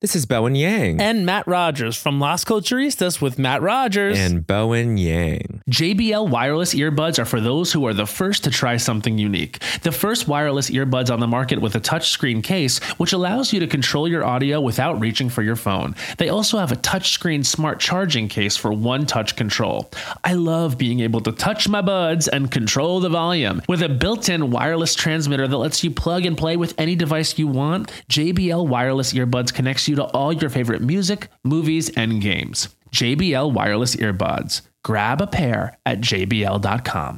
This is Bowen Yang. And Matt Rogers from Las Culturistas with Matt Rogers. And Bowen Yang. JBL wireless earbuds are for those who are the first to try something unique. The first wireless earbuds on the market with a touchscreen case, which allows you to control your audio without reaching for your phone. They also have a touchscreen smart charging case for one-touch control. I love being able to touch my buds and control the volume. With a built-in wireless transmitter that lets you plug and play with any device you want, JBL wireless earbuds connects you to all your favorite music, movies, and games. JBL wireless earbuds. Grab a pair at jbl.com.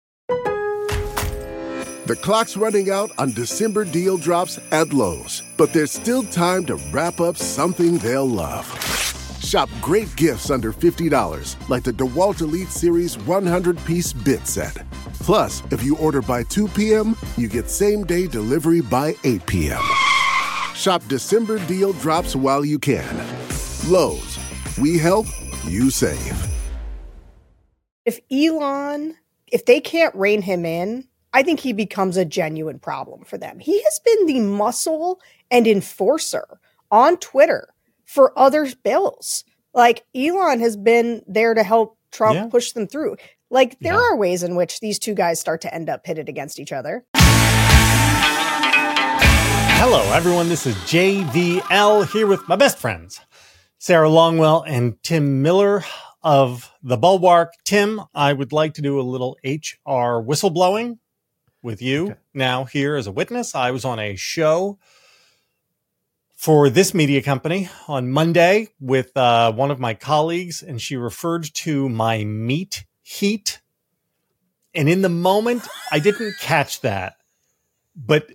The clock's running out on December deal drops at Lowe's, but there's still time to wrap up something they'll love. Shop great gifts under $50, like the DeWalt Elite Series 100-piece bit set. Plus, if you order by 2 p.m., you get same-day delivery by 8 p.m. Shop December deal drops while you can. Lowe's. We help, you save. If they can't rein him in, I think he becomes a genuine problem for them. He has been the muscle and enforcer on Twitter for other bills. Like, Elon has been there to help Trump push them through. Like, there are ways in which these two guys start to end up pitted against each other. Hello, everyone. This is JVL here with my best friends, Sarah Longwell and Tim Miller of The Bulwark. Tim, I would like to do a little HR whistleblowing with you now here as a witness. I was on a show for this media company on Monday with one of my colleagues, and she referred to my meat heat. And in the moment, I didn't catch that. But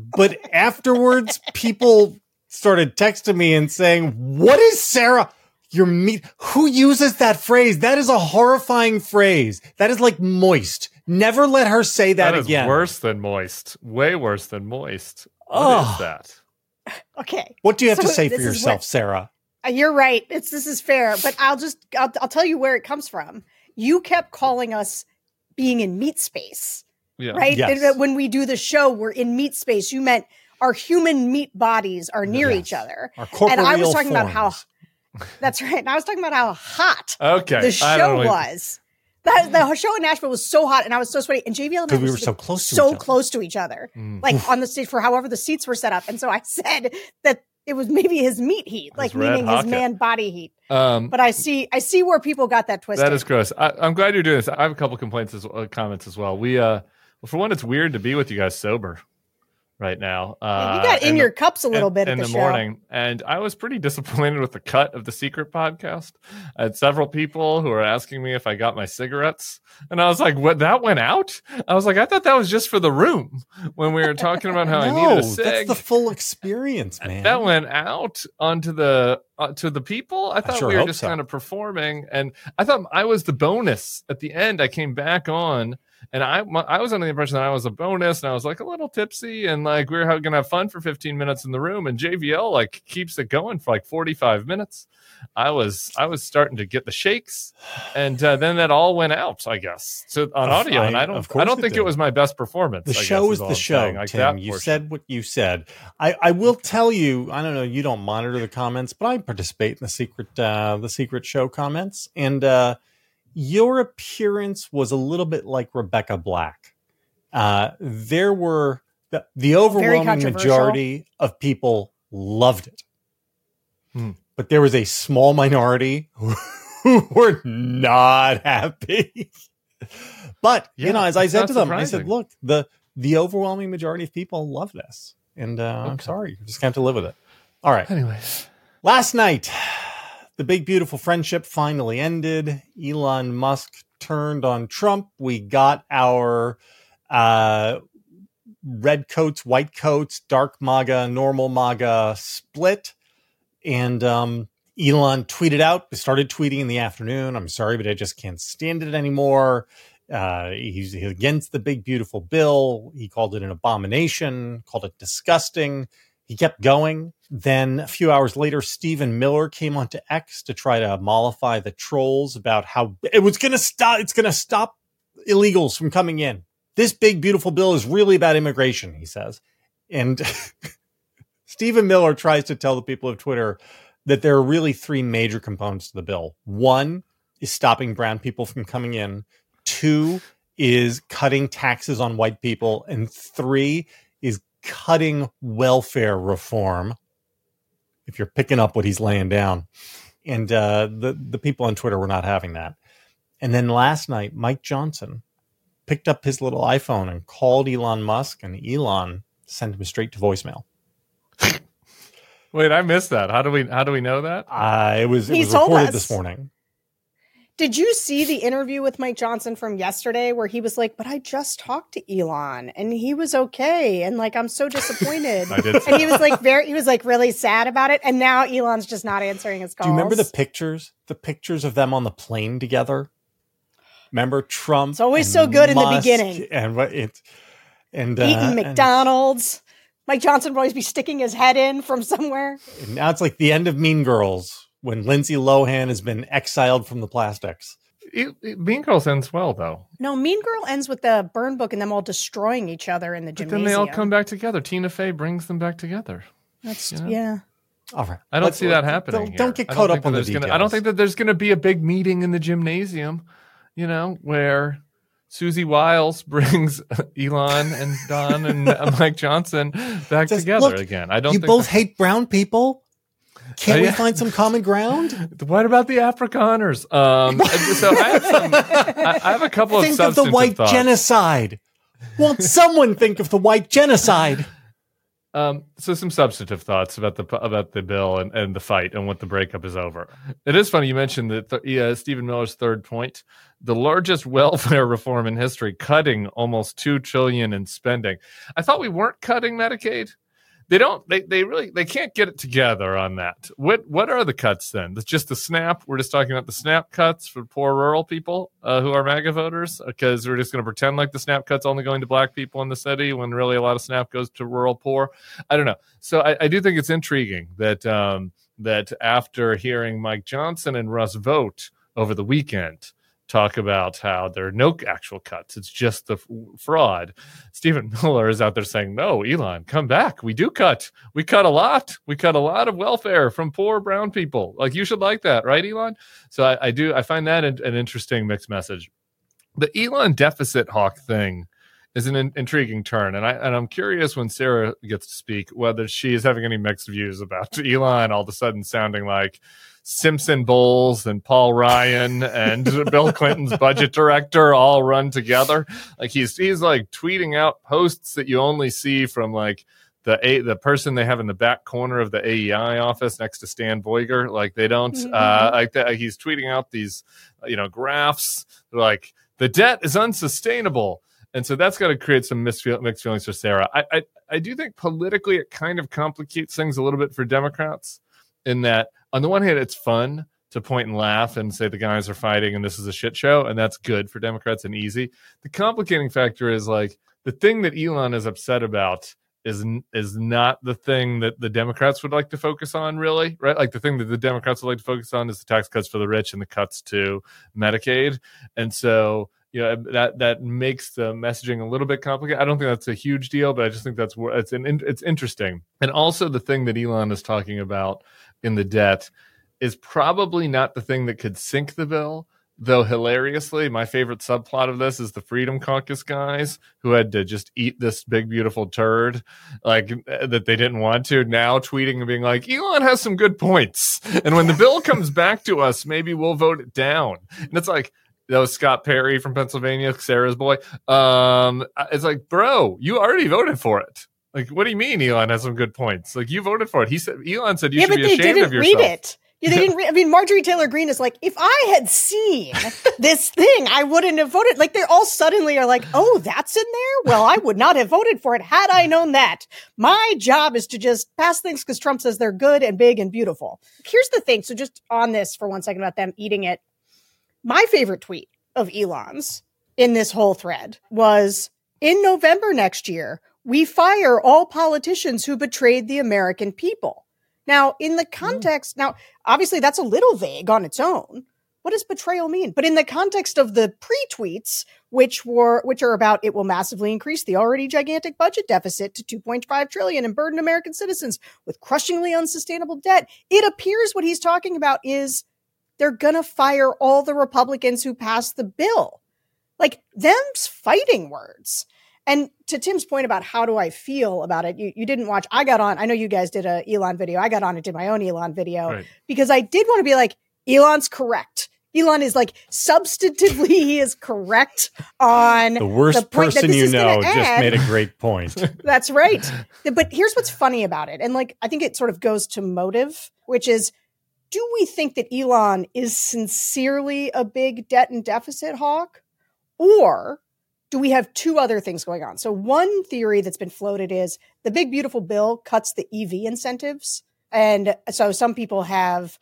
afterwards, people started texting me and saying, "What is Sarah? Your meat? Who uses that phrase? That is a horrifying phrase. That is like moist. Never let her say that again." That is worse than moist. Way worse than moist. What is that? Okay. What do you have to say for yourself, Sarah? You're right. This is fair, but I'll tell you where it comes from. You kept calling us being in meat space. Yeah. Right? Yes. When we do the show, we're in meat space. You meant our human meat bodies are near each other. Our corporeal and I was talking forms. about how that's right. And I was talking about how hot the show was. The show in Nashville was so hot and I was so sweaty. And JVL and I we were so close to each other. Like on the stage for however the seats were set up. And so I said that it was maybe his meat heat, like meaning his man body heat. But I see where people got that twisted. That is gross. I'm glad you're doing this. I have a couple comments as well. For one, it's weird to be with you guys sober right now. You got in your cups a little bit in the morning, and I was pretty disappointed with the cut of the Secret podcast. I had several people who were asking me if I got my cigarettes, and I was like, "What? That went out?" I was like, "I thought that was just for the room when we were talking about how I needed a cig." That's the full experience, man. That went out onto the to the people. I thought we were just kind of performing, and I thought I was the bonus at the end. I came back on. And I was under the impression that I was a bonus, and I was like a little tipsy, and like we were going to have fun for 15 minutes in the room. And JVL like keeps it going for like 45 minutes. I was starting to get the shakes, and then that all went out, I guess, so on audio. And I don't think it was my best performance. The show is the show, like Tim. You said what you said. I will tell you. I don't know. You don't monitor the comments, but I participate in the secret show comments, and. Your appearance was a little bit like Rebecca Black. There were the overwhelming majority of people loved it. But there was a small minority who were not happy. But, as I said to them, I said, look, the overwhelming majority of people love this. And I'm sorry, you just have to live with it. All right. Anyways. Last night, the big, beautiful friendship finally ended. Elon Musk turned on Trump. We got our red coats, white coats, dark MAGA, normal MAGA split. And Elon started tweeting in the afternoon. "I'm sorry, but I just can't stand it anymore." He's against the big, beautiful bill. He called it an abomination, called it disgusting. He kept going. Then a few hours later, Stephen Miller came onto X to try to mollify the trolls about how it was going to stop. It's going to stop illegals from coming in. This big, beautiful bill is really about immigration, he says. And Stephen Miller tries to tell the people of Twitter that there are really three major components to the bill. One is stopping brown people from coming in. Two is cutting taxes on white people. And three is cutting welfare reform, if you're picking up what he's laying down. And the people on Twitter were not having that. And then last night, Mike Johnson picked up his little iPhone and called Elon Musk, and Elon sent him straight to voicemail. Wait, I missed that. How do we know that? It was reported this morning. Did you see the interview with Mike Johnson from yesterday where he was like, but I just talked to Elon and he was okay. And like, I'm so disappointed. I did. And he was like really sad about it. And now Elon's just not answering his calls. Do you remember the pictures of them on the plane together? Remember Trump? It's always so good in the beginning. And eating McDonald's. Mike Johnson would always be sticking his head in from somewhere. And now it's like the end of Mean Girls, when Lindsay Lohan has been exiled from the plastics. Mean Girls ends well, though. No, Mean Girl ends with the burn book and them all destroying each other in the gymnasium. But then they all come back together. Tina Fey brings them back together. That's, yeah. All right. I don't see that happening. Don't get caught up on the details. I don't think that there's going to be a big meeting in the gymnasium, where Susie Wiles brings Elon and Don and Mike Johnson back together again. I don't. You think both hate brown people. Can't we find some common ground? What about the Afrikaners? So I have a couple of substantive thoughts. Think of the white thoughts. genocide. Won't someone think of the white genocide? So some substantive thoughts about the bill and the fight and what the breakup is over. It is funny you mentioned that Stephen Miller's third point, the largest welfare reform in history, cutting almost $2 trillion in spending. I thought we weren't cutting Medicaid. They can't get it together on that. What are the cuts then? It's just the SNAP. We're just talking about the SNAP cuts for poor rural people who are MAGA voters, because we're just going to pretend like the SNAP cuts only going to black people in the city when really a lot of SNAP goes to rural poor. I don't know. So I do think it's intriguing that after hearing Mike Johnson and Russ Vought over the weekend talk about how there are no actual cuts, it's just the fraud, Stephen Miller is out there saying, no, Elon, come back. We do cut. We cut a lot. We cut a lot of welfare from poor brown people. Like, you should like that, right, Elon? So I find that an interesting mixed message. The Elon deficit hawk thing is an intriguing turn. And I'm curious, when Sarah gets to speak, whether she is having any mixed views about Elon all of a sudden sounding like Simpson Bowles and Paul Ryan and Bill Clinton's budget director all run together. Like he's like tweeting out posts that you only see from like the person they have in the back corner of the AEI office next to Stan Voiger. Like they don't like that. He's tweeting out these graphs like the debt is unsustainable. And so that's got to create some mixed feelings for Sarah. I do think politically it kind of complicates things a little bit for Democrats, in that on the one hand, it's fun to point and laugh and say the guys are fighting and this is a shit show, and that's good for Democrats and easy. The complicating factor is like the thing that Elon is upset about is not the thing that the Democrats would like to focus on, really, right? Like the thing that the Democrats would like to focus on is the tax cuts for the rich and the cuts to Medicaid. And so that makes the messaging a little bit complicated. I don't think that's a huge deal, but I just think it's interesting. And also the thing that Elon is talking about in the debt is probably not the thing that could sink the bill, though hilariously, my favorite subplot of this is the Freedom Caucus guys who had to just eat this big, beautiful turd like that they didn't want to, now tweeting and being like, Elon has some good points. And when the bill comes back to us, maybe we'll vote it down. And it's like, that was Scott Perry from Pennsylvania, Sarah's boy. It's like, bro, you already voted for it. Like, what do you mean Elon has some good points? Like, you voted for it. Elon said you should be ashamed of yourself. Read it. Yeah, they didn't read. I mean, Marjorie Taylor Greene is like, if I had seen this thing, I wouldn't have voted. Like, they all suddenly are like, oh, that's in there? Well, I would not have voted for it had I known that. My job is to just pass things because Trump says they're good and big and beautiful. Here's the thing. So just on this for 1 second about them eating it. My favorite tweet of Elon's in this whole thread was, in November next year, we fire all politicians who betrayed the American people. Now, in the context, now, obviously that's a little vague on its own, what does betrayal mean? But in the context of the pre-tweets, which are about it will massively increase the already gigantic budget deficit to 2.5 trillion and burden American citizens with crushingly unsustainable debt, it appears what he's talking about is they're gonna fire all the Republicans who passed the bill. Like, them's fighting words. And to Tim's point about how do I feel about it, you didn't watch. I got on. I know you guys did a Elon video. I got on and did my own Elon video because I did want to be like, Elon's correct. Elon is like substantively, he is correct on the worst person you know just made a great point. That's right. But here's what's funny about it. And like, I think it sort of goes to motive, which is, do we think that Elon is sincerely a big debt and deficit hawk? Or do we have two other things going on? So one theory that's been floated is the big, beautiful bill cuts the EV incentives. And so some people have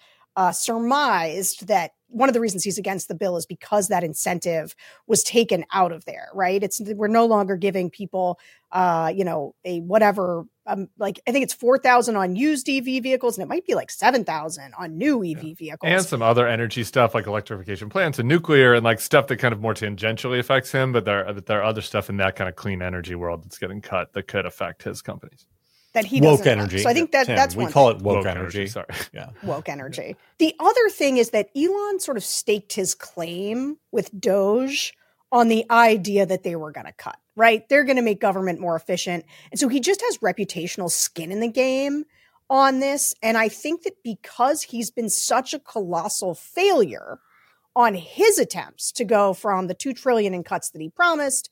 surmised that one of the reasons he's against the bill is because that incentive was taken out of there, right? We're no longer giving people, a whatever, like I think it's 4,000 on used EV vehicles, and it might be like 7,000 on new EV vehicles, and some other energy stuff like electrification plants and nuclear and like stuff that kind of more tangentially affects him. But there are other stuff in that kind of clean energy world that's getting cut that could affect his companies. That he woke doesn't energy. Like. So I think that's we one call thing. it woke energy. Sorry, yeah, woke energy. The other thing is that Elon sort of staked his claim with Doge on the idea that they were going to cut. Right, they're going to make government more efficient, and so he just has reputational skin in the game on this. And I think that because he's been such a colossal failure on his attempts to go from the 2 trillion in cuts that he promised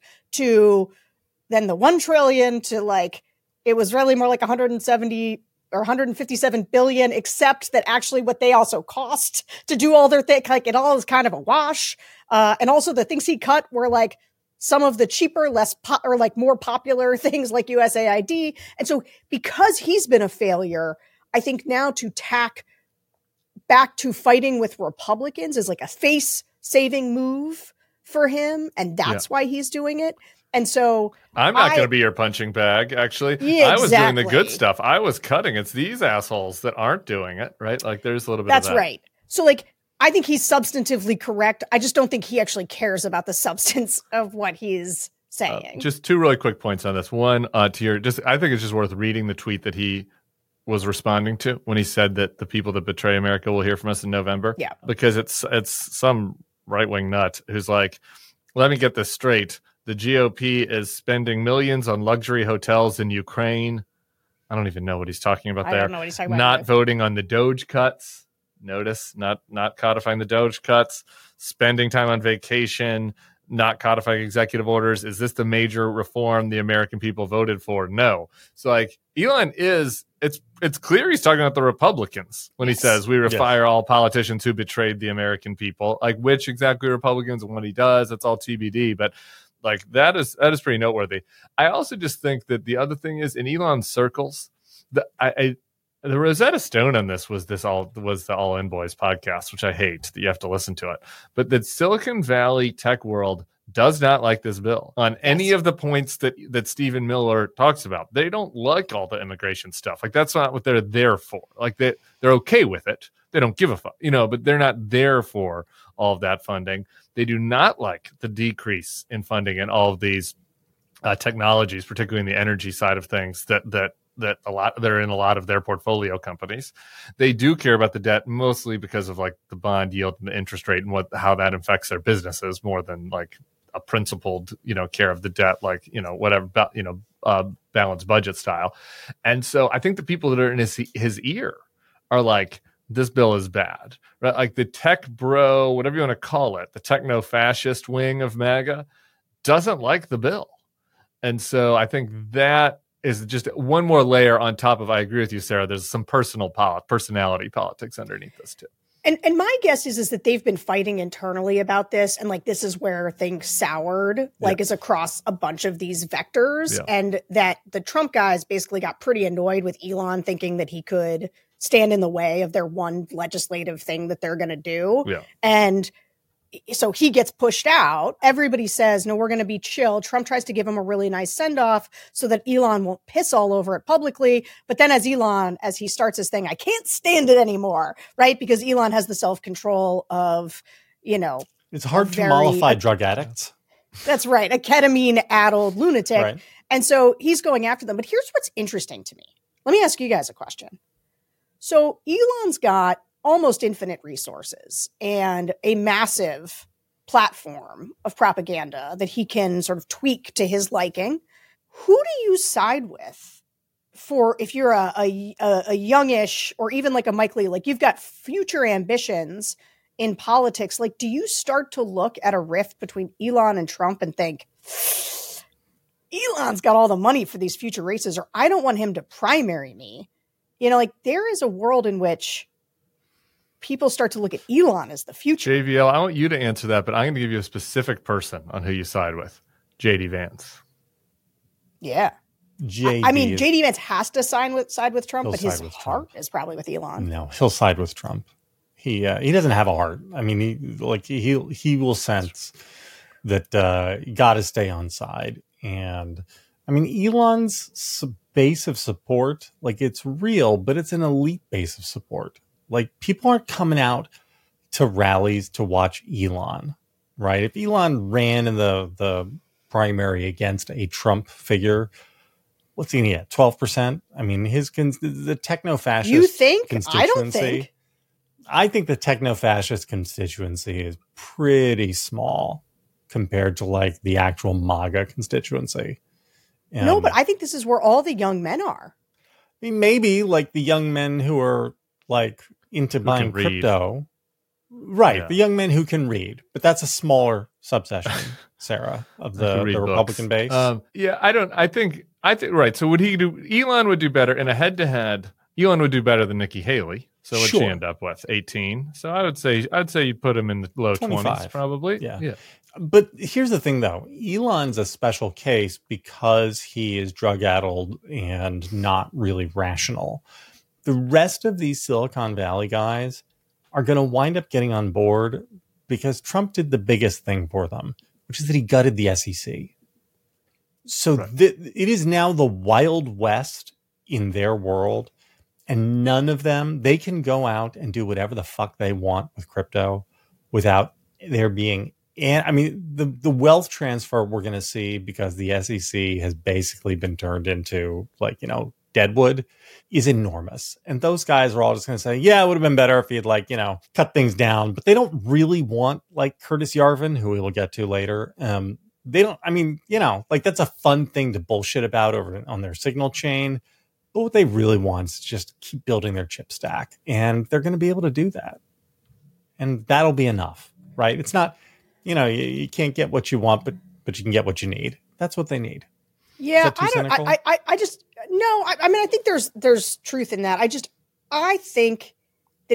to then the 1 trillion to like. It was really more like 170 or 157 billion, except that actually what they also cost to do all their thing, like it all is kind of a wash. And also the things he cut were like some of the cheaper, or like more popular things like USAID. And so because he's been a failure, I think now to tack back to fighting with Republicans is like a face-saving move for him. And that's why he's doing it. And so I'm not going to be your punching bag, actually. Yeah, I was doing the good exactly. stuff. I was cutting. It's these assholes that aren't doing it, right? Like there's a little bit That's of that. right. So like, I think he's substantively correct. I just don't think he actually cares about the substance of what he's saying. Just two really quick points on this. One, I think it's just worth reading the tweet that he was responding to when he said that the people that betray America will hear from us in November. Yeah. Because it's some right-wing nut who's like, let me get this straight. The GOP is spending millions on luxury hotels in Ukraine. I don't even know what he's talking about there. I don't know what he's talking about. Not voting on the Doge cuts. Notice, not codifying the Doge cuts. Spending time on vacation. Not codifying executive orders. Is this the major reform the American people voted for? No. So like Elon it's clear he's talking about the Republicans when he says we fire all politicians who betrayed the American people. Like which exactly Republicans and what he does, that's all TBD. But like that is pretty noteworthy. I also just think that the other thing is in Elon's circles, the Rosetta Stone on this was the All In Boys podcast, which I hate that you have to listen to it. But that Silicon Valley tech world does not like this bill on any of the points that Stephen Miller talks about. They don't like all the immigration stuff. Like that's not what they're there for. Like they're okay with it. They don't give a fuck, but they're not there for all of that funding. They do not like the decrease in funding in all of these technologies, particularly in the energy side of things that are in a lot of their portfolio companies. They do care about the debt mostly because of like the bond yield and the interest rate and how that affects their businesses more than like a principled, care of the debt, like, whatever, balanced budget style. And so I think the people that are in his ear are like, this bill is bad, right? Like the tech bro, whatever you want to call it, the techno-fascist wing of MAGA doesn't like the bill. And so I think that is just one more layer on top of, I agree with you, Sarah, there's some personality politics underneath this too. And my guess is that they've been fighting internally about this. And like, this is where things soured, is across a bunch of these vectors. Yeah. And that the Trump guys basically got pretty annoyed with Elon thinking that he could stand in the way of their one legislative thing that they're going to do. Yeah. And so he gets pushed out. Everybody says, no, we're going to be chill. Trump tries to give him a really nice send off so that Elon won't piss all over it publicly. But then as he starts his thing, I can't stand it anymore. Right. Because Elon has the self-control of, it's hard to mollify drug addicts. That's right. A ketamine addled lunatic. Right. And so he's going after them. But here's what's interesting to me. Let me ask you guys a question. So Elon's got almost infinite resources and a massive platform of propaganda that he can sort of tweak to his liking. Who do you side with for if you're a youngish or even like a Mike Lee, like you've got future ambitions in politics? Like, do you start to look at a rift between Elon and Trump and think, Elon's got all the money for these future races, or I don't want him to primary me? Like there is a world in which people start to look at Elon as the future. JVL, I want you to answer that, but I'm going to give you a specific person on who you side with. JD Vance. Yeah. JD Vance has to side with Trump, but his heart is probably with Elon. No, he'll side with Trump. He doesn't have a heart. I mean, he will sense that you got to stay on side. And I mean, Elon's base of support, like it's real, but it's an elite base of support. Like people aren't coming out to rallies to watch Elon, right? If Elon ran in the primary against a Trump figure, what's he at? 12%? I mean, the techno-fascist You think? constituency. I don't think. I think the techno-fascist constituency is pretty small compared to like the actual MAGA constituency. No, but I think this is where all the young men are. I mean, maybe like the young men who are like into buying crypto. Right. Yeah. The young men who can read, but that's a smaller subsection, Sarah, of the Republican base. I think right. So would he do, Elon would do better in a head to head. Elon would do better than Nikki Haley. So what'd she end up with? 18. So I'd say you put him in the low 20s probably. Yeah. But here's the thing though. Elon's a special case because he is drug addled and not really rational. The rest of these Silicon Valley guys are going to wind up getting on board because Trump did the biggest thing for them, which is that he gutted the SEC. So it is now the Wild West in their world. And none of them, they can go out and do whatever the fuck they want with crypto without there being, and I mean, the wealth transfer we're going to see because the SEC has basically been turned into Deadwood is enormous. And those guys are all just going to say, yeah, it would have been better if he had cut things down, but they don't really want Curtis Yarvin, who we'll get to later. They don't, that's a fun thing to bullshit about over on their signal chain. But what they really want is just keep building their chip stack. And they're going to be able to do that. And that'll be enough, right? It's not, you can't get what you want, but you can get what you need. That's what they need. Yeah, I think there's truth in that. I think that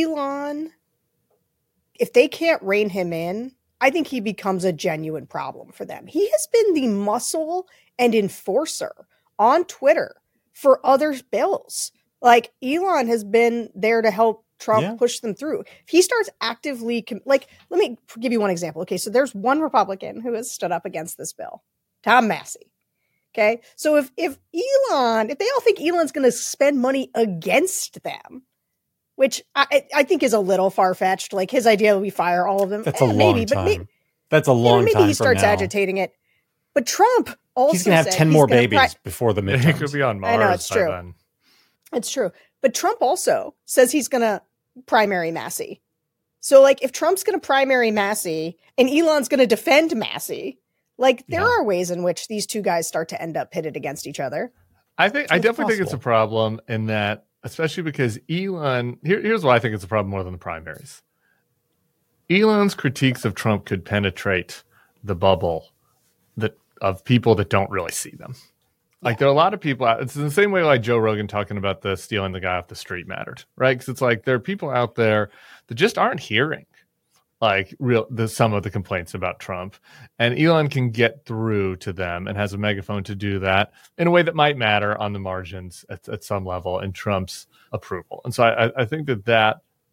if they can't rein him in, I think he becomes a genuine problem for them. He has been the muscle and enforcer on Twitter for other bills. Like Elon has been there to help Trump push them through. If he starts actively, let me give you one example. Okay, so there's one Republican who has stood up against this bill, Tom Massey. Okay, so if they all think Elon's going to spend money against them, which I think is a little far-fetched, like his idea will be fire all of them. That's a long time. That's a long time. Maybe he starts agitating it. But Trump also he's going to have 10 more babies before the midterms. He could be on Mars. I know, it's true. Then. It's true. But Trump also says he's going to primary Massey. So, if Trump's going to primary Massey and Elon's going to defend Massey, there are ways in which these two guys start to end up pitted against each other. I definitely think it's a problem in that, especially because Elon, here's why I think it's a problem more than the primaries. Elon's critiques of Trump could penetrate the bubble of people that don't really see them. There are a lot of people out. It's the same way Joe Rogan talking about the stealing the guy off the street mattered, right? Because it's there are people out there that just aren't hearing some of the complaints about Trump, and Elon can get through to them and has a megaphone to do that in a way that might matter on the margins at some level in Trump's approval. And so I think that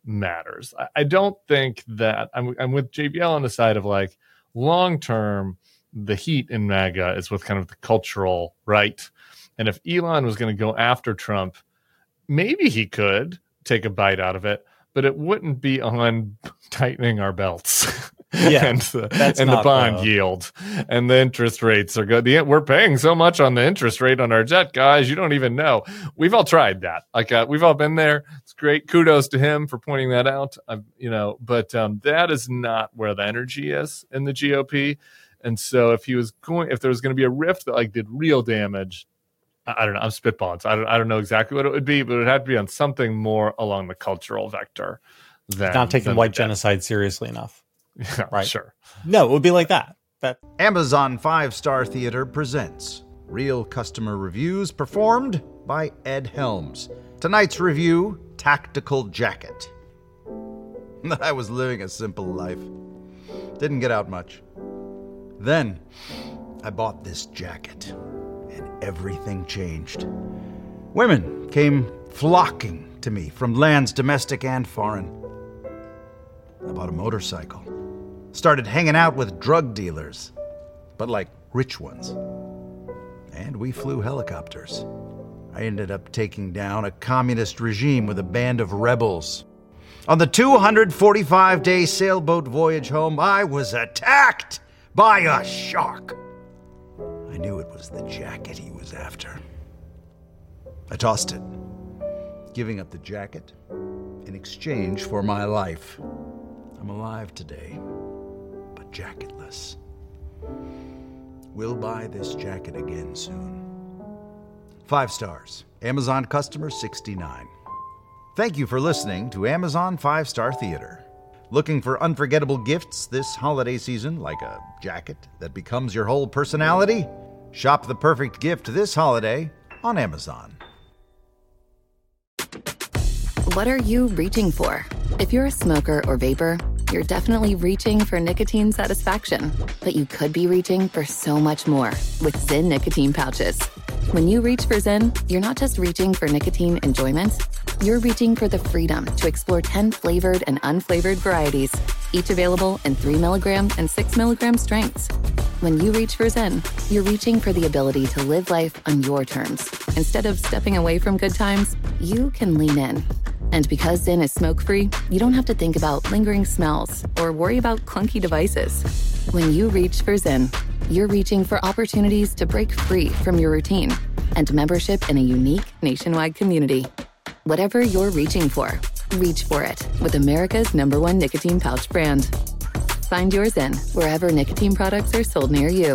matters. I don't think that I'm with JBL on the side of like long term, the heat in MAGA is with kind of the cultural right. And if Elon was going to go after Trump, maybe he could take a bite out of it, but it wouldn't be on tightening our belts. Yeah, and the bond yield and the interest rates are good. We're paying so much on the interest rate on our debt, guys. You don't even know. We've all tried that. Like we've all been there. It's great. Kudos to him for pointing that out. But that is not where the energy is in the GOP. And so if there was going to be a rift that like did real damage, I don't know. I'm spitballing. So I don't know exactly what it would be, but it would have to be on something more along the cultural vector. Not taking white genocide seriously enough. Yeah, right. Sure. No, it would be like that. Amazon 5-Star Theater presents real customer reviews performed by Ed Helms. Tonight's review, Tactical Jacket. I was living a simple life. Didn't get out much. Then I bought this jacket and everything changed. Women came flocking to me from lands domestic and foreign. I bought a motorcycle. Started hanging out with drug dealers, but like rich ones. And we flew helicopters. I ended up taking down a communist regime with a band of rebels. On the 245-day sailboat voyage home, I was attacked by a shark. I knew it was the jacket he was after. I tossed it, giving up the jacket in exchange for my life. I'm alive today, but jacketless. We'll buy this jacket again soon. 5 stars. Amazon customer 69. Thank you for listening to Amazon 5-Star Theater. Looking for unforgettable gifts this holiday season, like a jacket that becomes your whole personality? Shop the perfect gift this holiday on Amazon. What are you reaching for? If you're a smoker or vapor, you're definitely reaching for nicotine satisfaction. But you could be reaching for so much more with Zyn nicotine pouches. When you reach for Zyn, you're not just reaching for nicotine enjoyment, you're reaching for the freedom to explore 10 flavored and unflavored varieties, each available in 3 milligram and 6 milligram strengths. When you reach for Zyn, you're reaching for the ability to live life on your terms. Instead of stepping away from good times, you can lean in. And because Zyn is smoke-free, you don't have to think about lingering smells or worry about clunky devices. When you reach for Zyn, you're reaching for opportunities to break free from your routine and membership in a unique nationwide community. Whatever you're reaching for, reach for it with America's #1 nicotine pouch brand. Find yours in wherever nicotine products are sold near you.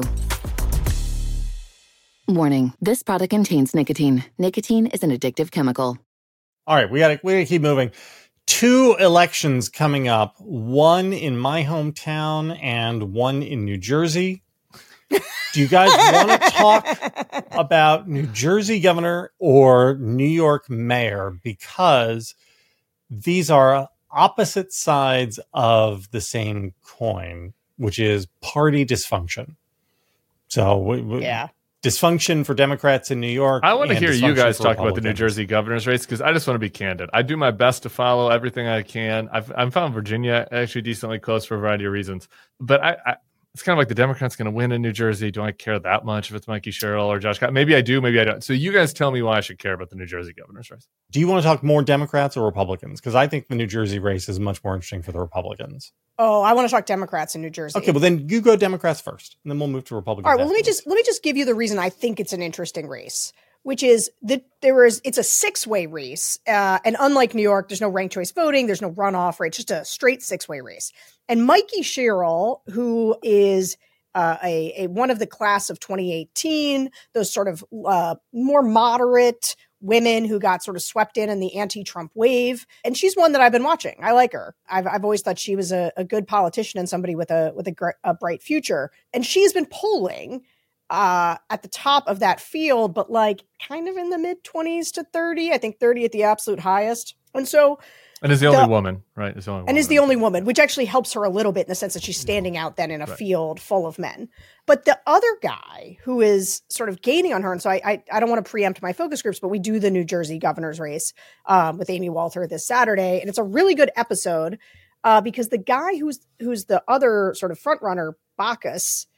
Warning, this product contains nicotine. Nicotine is an addictive chemical. All right, we gotta keep moving. 2 elections coming up, one in my hometown and one in New Jersey. Do you guys want to talk about New Jersey governor or New York mayor? Because these are opposite sides of the same coin, which is party dysfunction. So yeah. Dysfunction for Democrats in New York. I want to hear you guys talk about the New Jersey governor's race because I just want to be candid. I do my best to follow everything I can. I've found Virginia actually decently close for a variety of reasons. But it's kind of like the Democrats going to win in New Jersey. Do I care that much if it's Mikey Sherrill or Josh Scott? Maybe I do, maybe I don't. So you guys tell me why I should care about the New Jersey governor's race. Do you want to talk more Democrats or Republicans? Because I think the New Jersey race is much more interesting for the Republicans. Oh, I want to talk Democrats in New Jersey. Okay, well then you go Democrats first, and then we'll move to Republicans. All right, well let me just give you the reason I think it's an interesting race, which is that it's a 6-way race, and unlike New York, there's no ranked choice voting, there's no runoff, right? It's just a straight 6-way race. And Mikey Sherrill, who is a one of the class of 2018, those sort of more moderate women who got sort of swept in the anti-Trump wave. And she's one that I've been watching. I like her. I've always thought she was a good politician and somebody with a bright future. And she's been polling at the top of that field, but like kind of in the mid 20s to 30, I think 30 at the absolute highest. And so And is the only woman, right? Is the only woman, which actually helps her a little bit in the sense that she's standing out then in a field full of men. But the other guy who is sort of gaining on her, and so I don't want to preempt my focus groups, but we do the New Jersey governor's race with Amy Walter this Saturday, and it's a really good episode because the guy who's the other sort of front runner, Bacchus,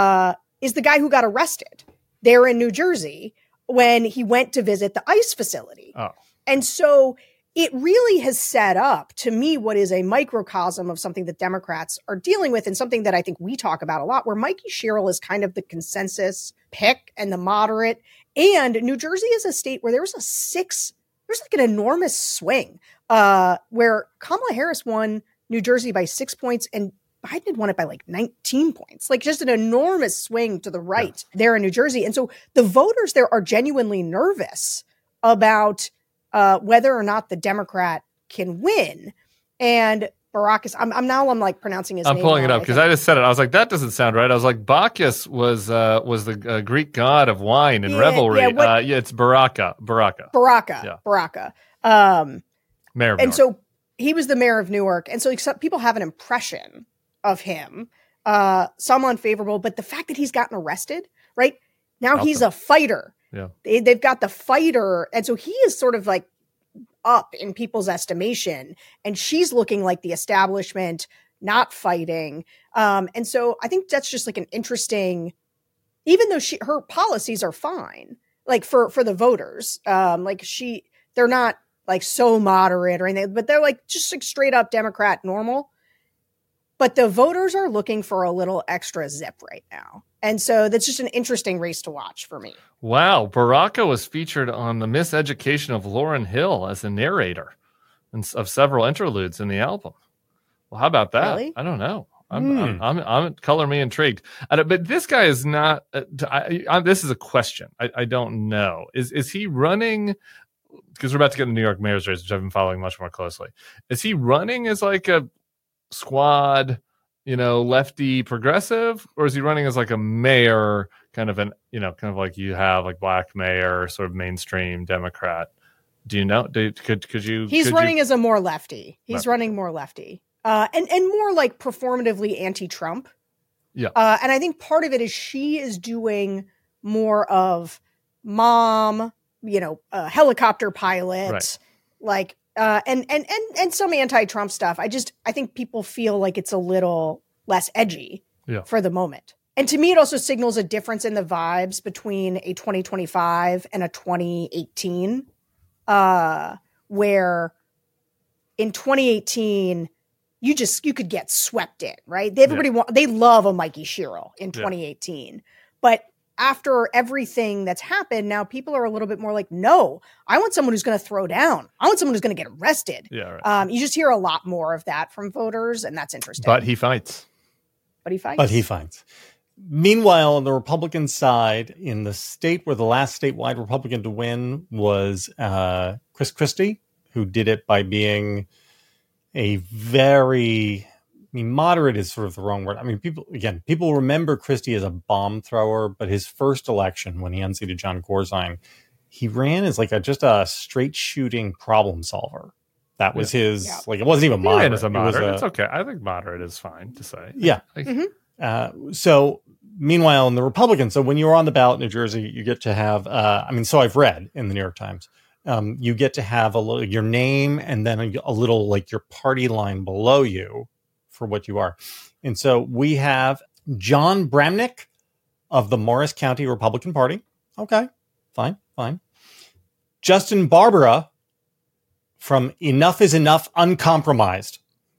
is the guy who got arrested there in New Jersey when he went to visit the ICE facility. Oh. And so it really has set up, to me, what is a microcosm of something that Democrats are dealing with and something that I think we talk about a lot, where Mikey Sherrill is kind of the consensus pick and the moderate. And New Jersey is a state where there's like an enormous swing where Kamala Harris won New Jersey by 6 points and Biden had won it by like 19 points, like just an enormous swing to the right there in New Jersey. And so the voters there are genuinely nervous about whether or not the Democrat can win. And Baracus, I'm like pronouncing his name. I'm pulling it up because I just said it. I was like, that doesn't sound right. I was like, Bacchus was the Greek god of wine and revelry. It's Baraka. Baraka. Mayor of and Newark. So he was the mayor of Newark. And so people have an impression of him, some unfavorable, but the fact that he's gotten arrested, right? Now he's a fighter. Yeah. They've got the fighter. And so he is sort of like up in people's estimation. And she's looking like the establishment, not fighting. And so I think that's just like an interesting, even though her policies are fine, like for the voters, they're not like so moderate or anything, but they're like just like straight up Democrat normal. But the voters are looking for a little extra zip right now. And so that's just an interesting race to watch for me. Wow. Baraka was featured on The Miseducation of Lauryn Hill as a narrator of several interludes in the album. Well, how about that? Really? I don't know. I'm color me intrigued. But this guy is not. This is a question. I don't know. Is he running? Because we're about to get in the New York mayor's race, which I've been following much more closely. Is he running as like a squad, lefty progressive, or is he running as like a mayor, kind of like you have like black mayor, sort of mainstream Democrat? Do you know? Could you? He's running as a more lefty. He's running more lefty, and more like performatively anti-Trump. Yeah. And I think part of it is she is doing more of mom, helicopter pilot, right. Like. And some anti-Trump stuff. I think people feel like it's a little less edgy for the moment. And to me, it also signals a difference in the vibes between a 2025 and a 2018, where in 2018, you could get swept in, right? They love a Mikey Sherrill in 2018, but after everything that's happened, now people are a little bit more like, no, I want someone who's going to throw down. I want someone who's going to get arrested. Yeah, right. You just hear a lot more of that from voters, and that's interesting. But he fights. Meanwhile, on the Republican side, in the state where the last statewide Republican to win was Chris Christie, who did it by being a very... moderate is sort of the wrong word. I mean, people remember Christie as a bomb thrower, but his first election when he unseated John Corzine, he ran as like just a straight shooting problem solver. That was his, it wasn't even moderate. He ran as a moderate. It's okay. I think moderate is fine to say. Yeah. So meanwhile, in the Republican, so when you're on the ballot in New Jersey, you get to have, so I've read in the New York Times, you get to have your name and then a little like your party line below you for what you are. And so we have John Bramnick of the Morris County Republican Party. Okay, fine. Justin Barbara from Enough is Enough Uncompromised.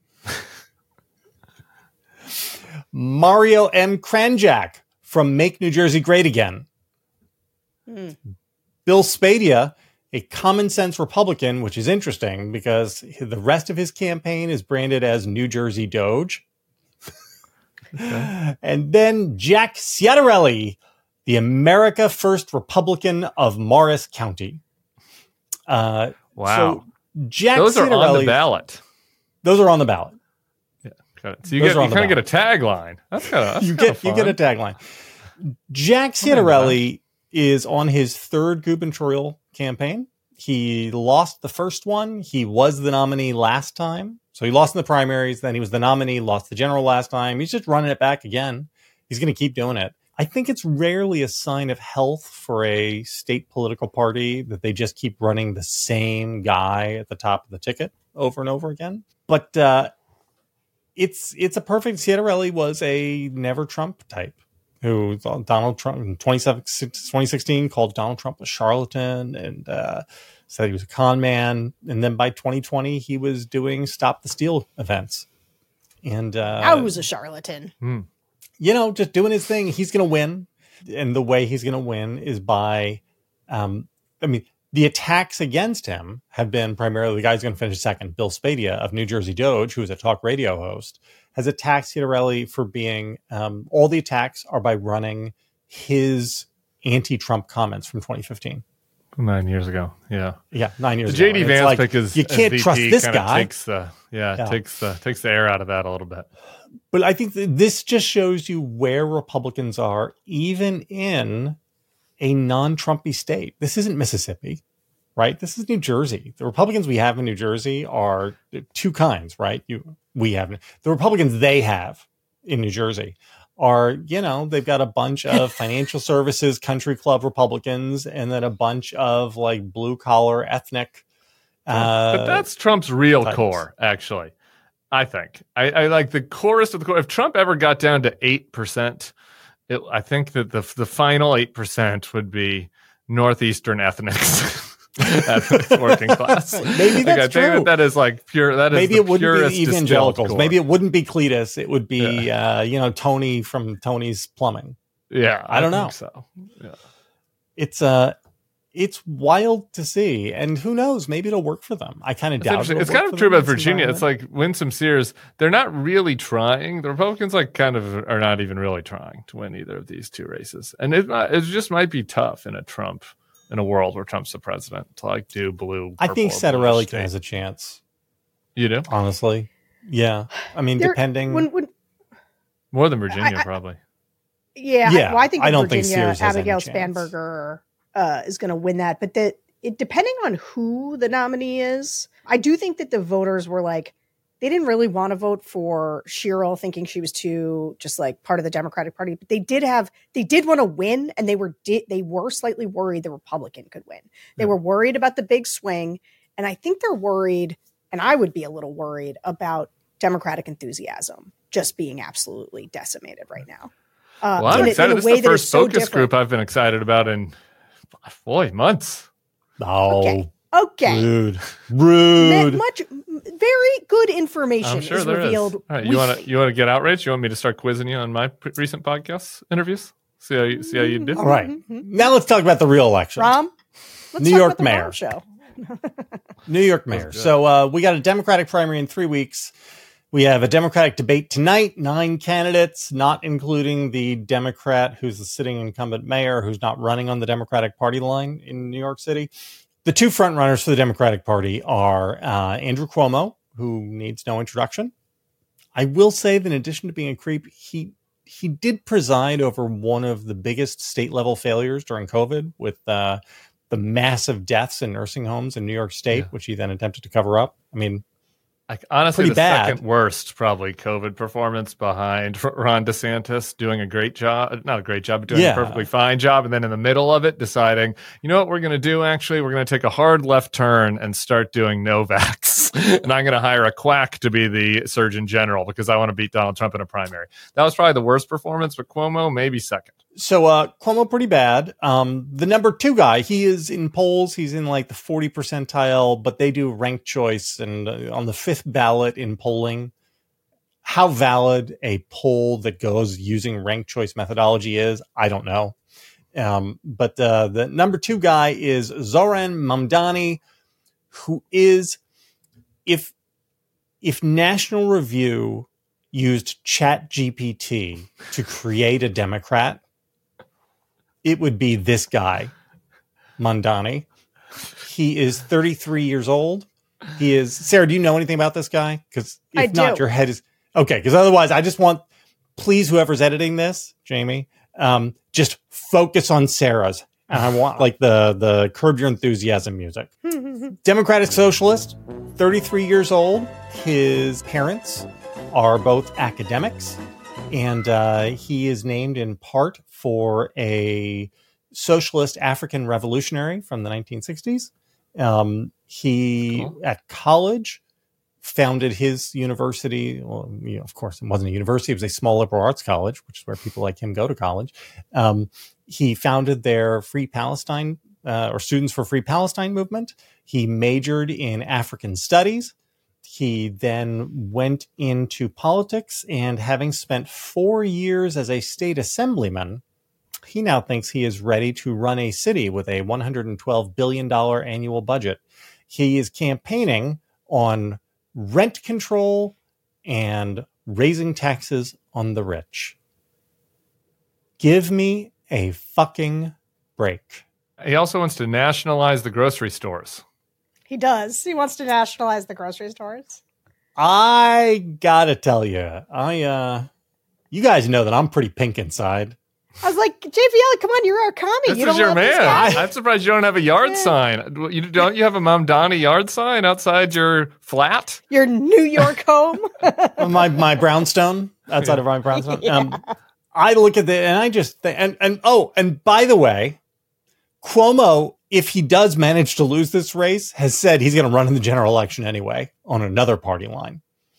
Mario M. Kranjak from Make New Jersey Great Again. Bill Spadia, a common sense Republican, which is interesting because the rest of his campaign is branded as New Jersey Doge. Okay. And then Jack Ciattarelli, the America First Republican of Morris County. Wow. So Jack those Ciattarelli, are on the ballot. Those are on the ballot. Yeah. So you kind of get a tagline. That's kind of you get a tagline. Jack Ciattarelli is on his third gubernatorial campaign. He lost the first one. He was the nominee last time. So he lost in the primaries. Then he was the nominee, lost the general last time. He's just running it back again. He's going to keep doing it. I think it's rarely a sign of health for a state political party that they just keep running the same guy at the top of the ticket over and over again. But it's a perfect. Schiaparelli was a never Trump type who Donald Trump in 2016 called Donald Trump a charlatan and said he was a con man. And then by 2020, he was doing Stop the Steal events. And I was a charlatan. Just doing his thing. He's going to win. And the way he's going to win is by, the attacks against him have been primarily the guy who's going to finish second, Bill Spadea of New Jersey Doge, who is a talk radio host, has attacked Schiaparelli for being, all the attacks are by running his anti-Trump comments from 2015. 9 years ago. Yeah. Yeah. 9 years ago. The JD Vance pick is, you can't trust this guy. Takes the air out of that a little bit. But I think that this just shows you where Republicans are, even in a non-Trumpy state. This isn't Mississippi, right? This is New Jersey. The Republicans we have in New Jersey are two kinds, right? The Republicans they have in New Jersey are, they've got a bunch of financial services, country club Republicans, and then a bunch of like blue collar ethnic. But that's Trump's real types. Core, actually. I think I like the chorus of the core. If Trump ever got down to 8%, I think that the final 8% would be Northeastern ethnics, ethnic working class. Maybe that's true. I think that is like pure. That is maybe it wouldn't be evangelicals. Core. Maybe it wouldn't be Cletus. It would be Tony from Tony's Plumbing. Yeah, I don't know. So yeah, it's wild to see, and who knows? Maybe it'll work for them. I kind of doubt it. It's kind of true about Virginia. It's like Winsome Sears. They're not really trying. The Republicans are not even really trying to win either of these two races, and it just might be tough in a world where Trump's the president to like do blue. I think Schiaparelli has a chance. You do, honestly. Yeah, I mean, depending more than Virginia, probably. Yeah. Well, I think don't Virginia, think Sears has Abigail any chance. Spanberger is going to win that. But depending on who the nominee is, I do think that the voters were like, they didn't really want to vote for Sherrill, thinking she was too just like part of the Democratic Party. But they did want to win, and they were slightly worried the Republican could win. They were worried about the big swing, and I think they're worried, and I would be a little worried about Democratic enthusiasm just being absolutely decimated right now. Well, I'm excited. This is the first focus group I've been excited about in months. Oh, okay. Rude. Very good information is revealed. All right, you want to get outraged? You want me to start quizzing you on my recent podcast interviews? See how you did. All right. Now let's talk about the real election. Rom, let's New talk York about the mayor Rom show. New York mayor. So we got a Democratic primary in 3 weeks. We have a Democratic debate tonight, 9 candidates, not including the Democrat who's the sitting incumbent mayor who's not running on the Democratic Party line in New York City. The two frontrunners for the Democratic Party are Andrew Cuomo, who needs no introduction. I will say that in addition to being a creep, he did preside over one of the biggest state-level failures during COVID with the massive deaths in nursing homes in New York State, which he then attempted to cover up. I mean, honestly, the bad. Second worst probably COVID performance behind Ron DeSantis doing a great job, not a great job, but doing a perfectly fine job. And then in the middle of it, deciding, you know what we're going to do? Actually, we're going to take a hard left turn and start doing Novavax. And I'm going to hire a quack to be the Surgeon General because I want to beat Donald Trump in a primary. That was probably the worst performance, but Cuomo maybe second. So Cuomo pretty bad. The number 2 guy, he is in polls. He's in like the 40 percentile, but they do ranked choice and on the 5th ballot in polling. How valid a poll that goes using ranked choice methodology is, I don't know. But the number 2 guy is Zohran Mamdani, who is, if National Review used ChatGPT to create a Democrat, it would be this guy, Mamdani. He is 33 years old. He is, Sarah, do you know anything about this guy? Because if not, your head is, okay. Because otherwise, I just want, please, whoever's editing this, Jamie, just focus on Sarah's And I want like the Curb Your Enthusiasm music. Democratic Socialist, 33 years old. His parents are both academics, and he is named in part for a socialist African revolutionary from the 1960s. He, at college, founded his university. Well, of course, it wasn't a university. It was a small liberal arts college, which is where people like him go to college. He founded their Free Palestine or Students for Free Palestine movement. He majored in African studies. He then went into politics, and having spent 4 years as a state assemblyman, he now thinks he is ready to run a city with a $112 billion annual budget. He is campaigning on rent control and raising taxes on the rich. Give me a fucking break. He also wants to nationalize the grocery stores. He does. He wants to nationalize the grocery stores. I gotta tell you, you guys know that I'm pretty pink inside. I was like, JVL, come on, you're our commie. This you don't is your love man. this guy? I'm surprised you don't have a yard sign. Don't you have a Mom Donnie yard sign outside your flat? Your New York home? my brownstone, outside of my brownstone. Yeah. I look at and I just think, and by the way, Cuomo, if he does manage to lose this race, has said he's going to run in the general election anyway on another party line.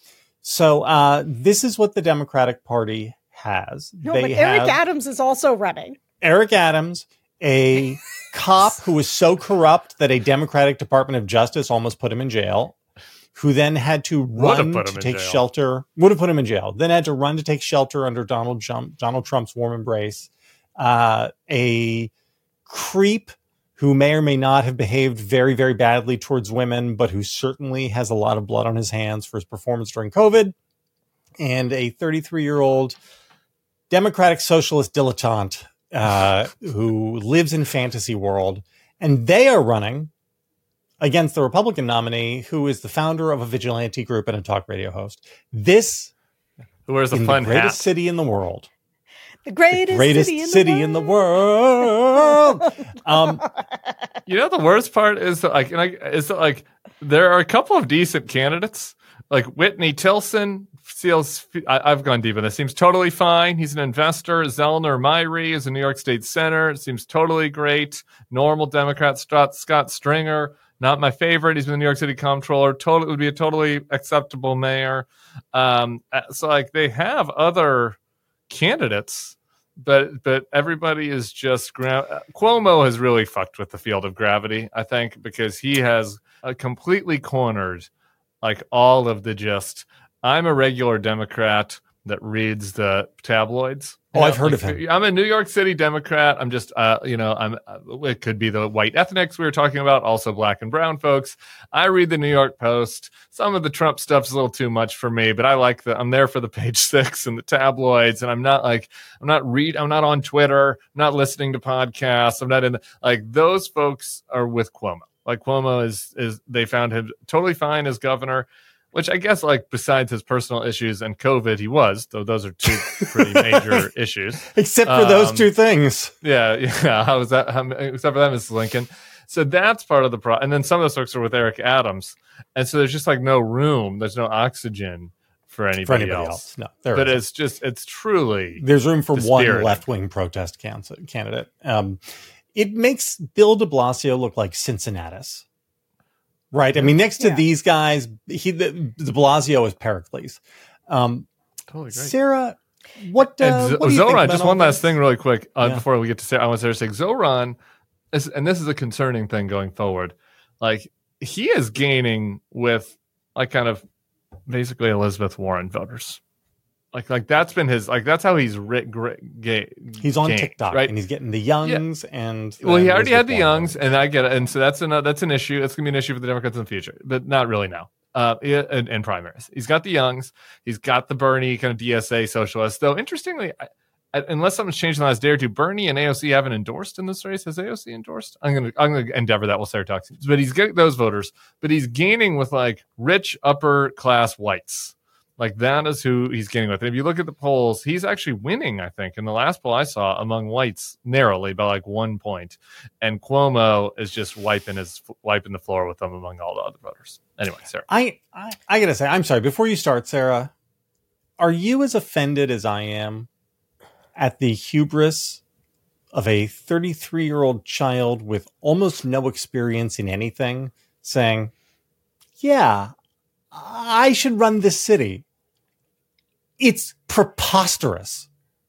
So this is what the Democratic Party has. No, but Eric Adams is also running. Eric Adams, a cop who was so corrupt that a Democratic Department of Justice almost put him in jail, who then had to run to take shelter, would have put him in jail, then had to run to take shelter under Donald Trump's warm embrace. A creep who may or may not have behaved very, very badly towards women, but who certainly has a lot of blood on his hands for his performance during COVID. And a 33-year-old Democratic socialist dilettante who lives in fantasy world. And they are running against the Republican nominee, who is the founder of a vigilante group and a talk radio host. This who wears a in fun the greatest hat. City in the world. The greatest city in the world. You know, the worst part is that, there are a couple of decent candidates. Like Whitney Tilson feels, I've gone deep in this, seems totally fine. He's an investor. Zellner Myrie is a New York State senator. Seems totally great. Normal Democrat. Scott Stringer, not my favorite. He's been the New York City comptroller. Would be a totally acceptable mayor. So they have other candidates, but everybody is just Cuomo has really fucked with the field of gravity, I think, because he has completely cornered all of the I'm a regular Democrat that reads the tabloids. I've heard of him. I'm a New York City Democrat. I'm just, it could be the white ethnics we were talking about, also black and brown folks. I read the New York Post. Some of the Trump stuff's a little too much for me, but I'm there for the page 6 and the tabloids. And I'm not on Twitter. I'm not listening to podcasts. I'm not in those folks are with Cuomo. Cuomo is they found him totally fine as governor, which I guess besides his personal issues and COVID, he was, though those are two pretty major issues. Except for those two things. Yeah. How was that? Except for that, Mrs. Lincoln. So that's part of the problem. And then some of those folks are with Eric Adams. And so there's just no room. There's no oxygen for anybody else. No, but isn't. It's truly there's room for one left-wing protest candidate. It makes Bill de Blasio look like Cincinnatus. Right. I mean, next to these guys, de Blasio is Pericles. Totally great. Sarah, what do you think Zoran, just one last thing really quick before we get to Sarah. I want to say Zoran, and this is a concerning thing going forward. He is gaining with kind of basically Elizabeth Warren voters. That's been his that's how he's he's on TikTok, right? And he's getting the youngs and he already had the youngs, and I get it, and so that's an issue. It's gonna be an issue for the Democrats in the future, but not really now. In primaries, he's got the youngs, he's got the Bernie kind of DSA socialist. Though interestingly, unless something's changed in the last day or two, Bernie and AOC haven't endorsed in this race. Has AOC endorsed? I'm gonna endeavor that. We'll start talking, but he's getting those voters, but he's gaining with rich upper class whites. Like, that is who he's getting with. And if you look at the polls, he's actually winning, I think. In the last poll I saw, among whites, narrowly by like 1 point. And Cuomo is just wiping the floor with them among all the other voters. Anyway, Sarah. I got to say, I'm sorry. Before you start, Sarah, are you as offended as I am at the hubris of a 33-year-old child with almost no experience in anything saying, yeah, I should run this city? It's preposterous.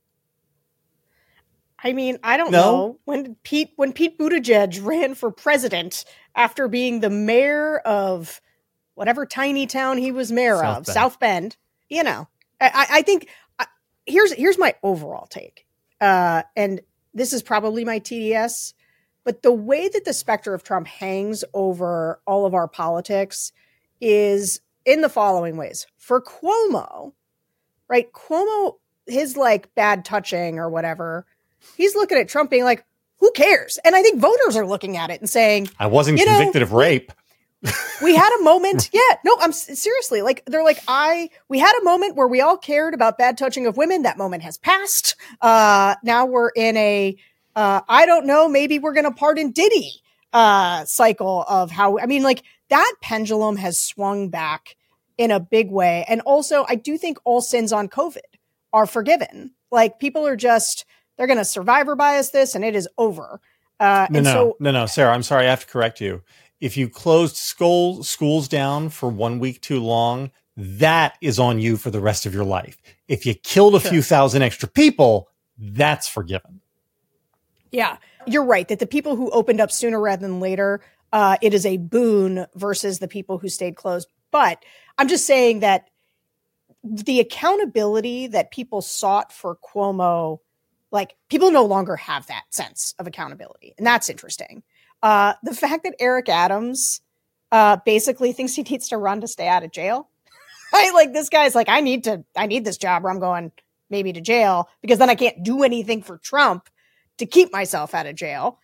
I mean, I don't know. When Pete Buttigieg ran for president after being the mayor of whatever tiny town he was mayor of, South Bend, you know, I think here's my overall take. And this is probably my TDS, but the way that the specter of Trump hangs over all of our politics is in the following ways. For Cuomo, right? Cuomo, his like bad touching or whatever, he's looking at Trump being like, who cares? And I think voters are looking at it and saying, I wasn't convicted of rape. We had a moment. Yeah, no, I'm seriously like, they're like, we had a moment where we all cared about bad touching of women. That moment has passed. Now we're in a, I don't know, maybe we're going to pardon Diddy, cycle of how, I mean, like that pendulum has swung back in a big way. And also I do think all sins on COVID are forgiven. Like people are just, they're going to survivor bias this and it is over. No, Sarah, I'm sorry. I have to correct you. If you closed schools down for 1 week too long, that is on you for the rest of your life. If you killed a few thousand extra people, that's forgiven. Yeah, you're right that the people who opened up sooner rather than later, it is a boon versus the people who stayed closed. But I'm just saying that the accountability that people sought for Cuomo, like people no longer have that sense of accountability. And that's interesting. The fact that Eric Adams basically thinks he needs to run to stay out of jail. Right? Like this guy's like, I need this job or I'm going maybe to jail because then I can't do anything for Trump to keep myself out of jail.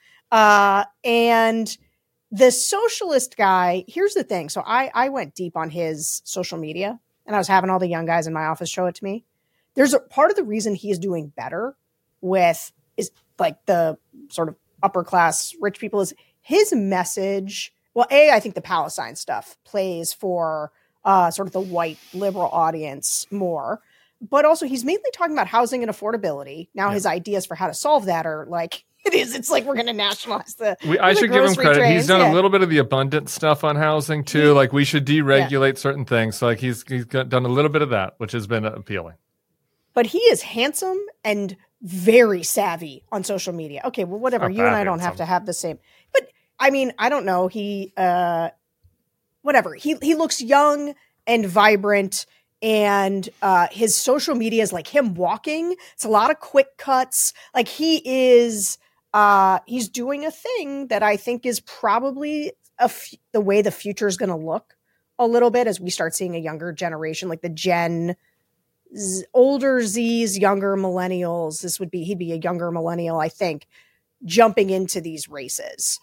And the socialist guy, here's the thing. So I went deep on his social media and I was having all the young guys in my office show it to me. There's a part of the reason he is doing better with is like the sort of upper class rich people is his message. Well, I think the Palestine stuff plays for sort of the white liberal audience more, but also he's mainly talking about housing and affordability. Now his ideas for how to solve that are like, it's like we're going to nationalize I should give him credit. Trains. He's done a little bit of the abundant stuff on housing too. Like we should deregulate certain things. So like he's done a little bit of that, which has been appealing. But he is handsome and very savvy on social media. Okay, well, whatever. You and I don't have to have the same. But I mean, I don't know. He, whatever. He looks young and vibrant, and his social media is like him walking. It's a lot of quick cuts. Like he is, he's doing a thing that I think is probably the way the future is going to look a little bit as we start seeing a younger generation, like the older Z's, younger millennials. He'd be a younger millennial, I think, jumping into these races.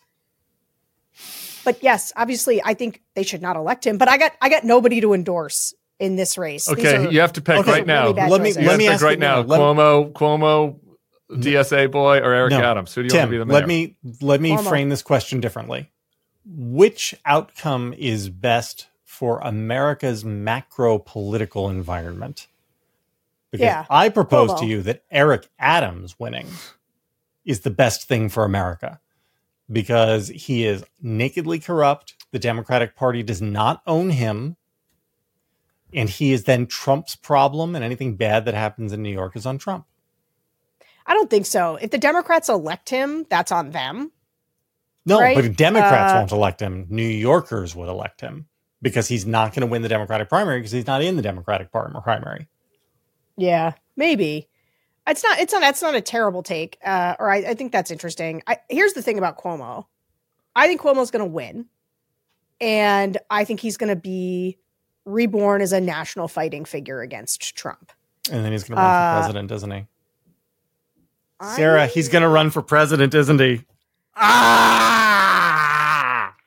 But yes, obviously, I think they should not elect him. But I got nobody to endorse in this race. Okay, you have to pick right now. Let me ask right now. Cuomo, DSA boy, or Eric Adams? Who do you want to be the mayor? Let me frame this question differently. Which outcome is best for America's macro political environment? Because I propose to you that Eric Adams winning is the best thing for America because he is nakedly corrupt. The Democratic Party does not own him. And he is then Trump's problem, and anything bad that happens in New York is on Trump. I don't think so. If the Democrats elect him, that's on them. No, right? But if Democrats won't elect him, New Yorkers would elect him because he's not going to win the Democratic primary because he's not in the Democratic primary. Yeah, maybe. That's not a terrible take. I think that's interesting. Here's the thing about Cuomo. I think Cuomo's going to win. And I think he's going to be reborn as a national fighting figure against Trump. And then he's going to run for president, isn't he? Sarah, he's going to run for president, isn't he? I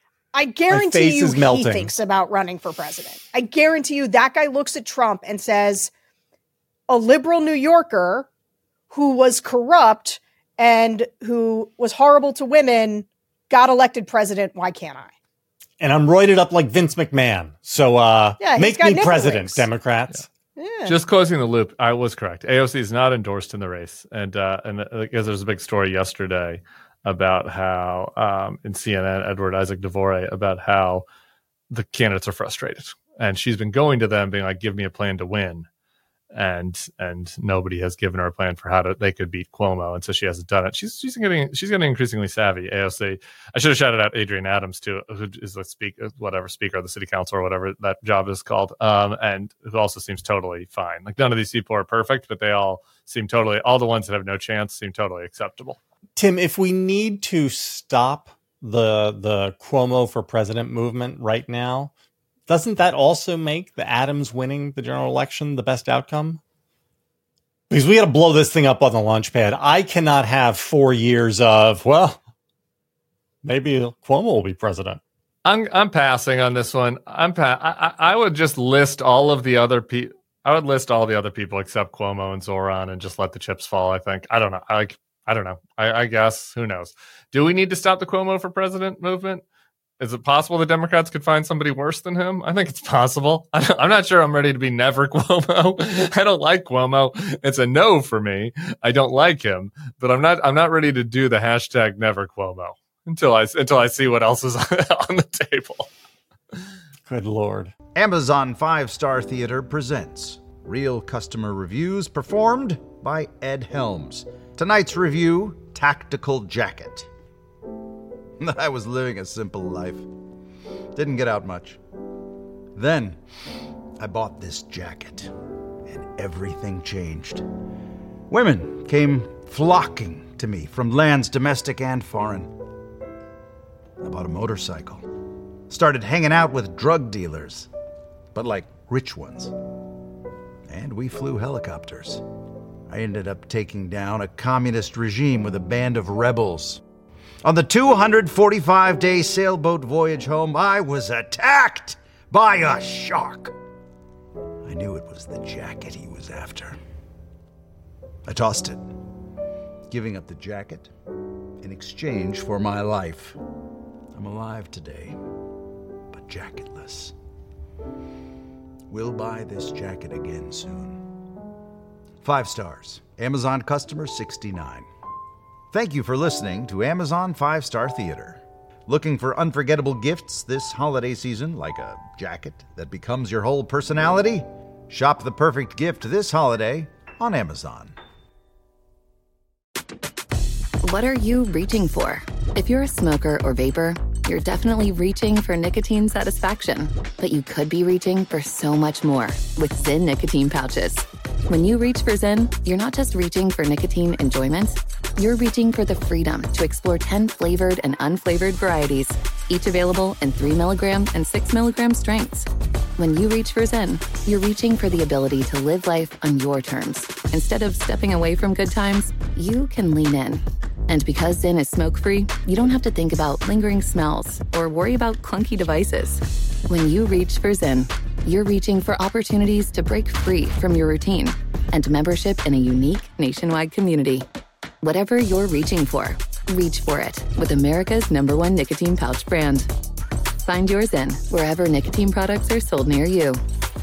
I guarantee you he thinks about running for president. I guarantee you that guy looks at Trump and says, a liberal New Yorker who was corrupt and who was horrible to women got elected president. Why can't I? And I'm roided up like Vince McMahon. So make me president, rings. Democrats. Yeah. Just closing the loop, I was correct. AOC is not endorsed in the race. And because there's a big story yesterday about how in CNN, Edward Isaac Devore, about how the candidates are frustrated. And she's been going to them being like, give me a plan to win. And nobody has given her a plan for how they could beat Cuomo, and so she hasn't done it. She's getting increasingly savvy. AOC. I should have shouted out Adrienne Adams too, who is the speaker of the city council or whatever that job is called, and who also seems totally fine. Like none of these people are perfect, but they all seem totally. All the ones that have no chance seem totally acceptable. Tim, if we need to stop the Cuomo for president movement right now, doesn't that also make the Adams winning the general election the best outcome? Because we got to blow this thing up on the launch pad. I cannot have 4 years of, well, maybe Cuomo will be president. I'm passing on this one. I would just list all of the other people. I would list all the other people except Cuomo and Zoran and just let the chips fall. I think. I don't know. I don't know. I guess. Who knows? Do we need to stop the Cuomo for president movement? Is it possible the Democrats could find somebody worse than him? I think it's possible. I'm not sure I'm ready to be never Cuomo. I don't like Cuomo. It's a no for me. I don't like him, but I'm not ready to do the hashtag never Cuomo until I see what else is on the table. Good Lord. Amazon 5-Star Theater presents Real Customer Reviews performed by Ed Helms. Tonight's review, Tactical Jacket. I was living a simple life. Didn't get out much. Then, I bought this jacket, and everything changed. Women came flocking to me from lands domestic and foreign. I bought a motorcycle. Started hanging out with drug dealers, but like rich ones. And we flew helicopters. I ended up taking down a communist regime with a band of rebels. On the 245-day sailboat voyage home, I was attacked by a shark. I knew it was the jacket he was after. I tossed it, giving up the jacket in exchange for my life. I'm alive today, but jacketless. We'll buy this jacket again soon. 5 stars. Amazon customer 69. Thank you for listening to Amazon 5-Star Theater. Looking for unforgettable gifts this holiday season, like a jacket that becomes your whole personality? Shop the perfect gift this holiday on Amazon. What are you reaching for? If you're a smoker or vapor, you're definitely reaching for nicotine satisfaction. But you could be reaching for so much more with Zyn nicotine pouches. When you reach for Zyn, you're not just reaching for nicotine enjoyment. You're reaching for the freedom to explore 10 flavored and unflavored varieties, each available in 3 milligram and 6 milligram strengths. When you reach for Zyn, you're reaching for the ability to live life on your terms. Instead of stepping away from good times, you can lean in. And because Zyn is smoke-free, you don't have to think about lingering smells or worry about clunky devices. When you reach for Zyn, you're reaching for opportunities to break free from your routine and membership in a unique nationwide community. Whatever you're reaching for, reach for it with America's #1 nicotine pouch brand. Find yours in wherever nicotine products are sold near you.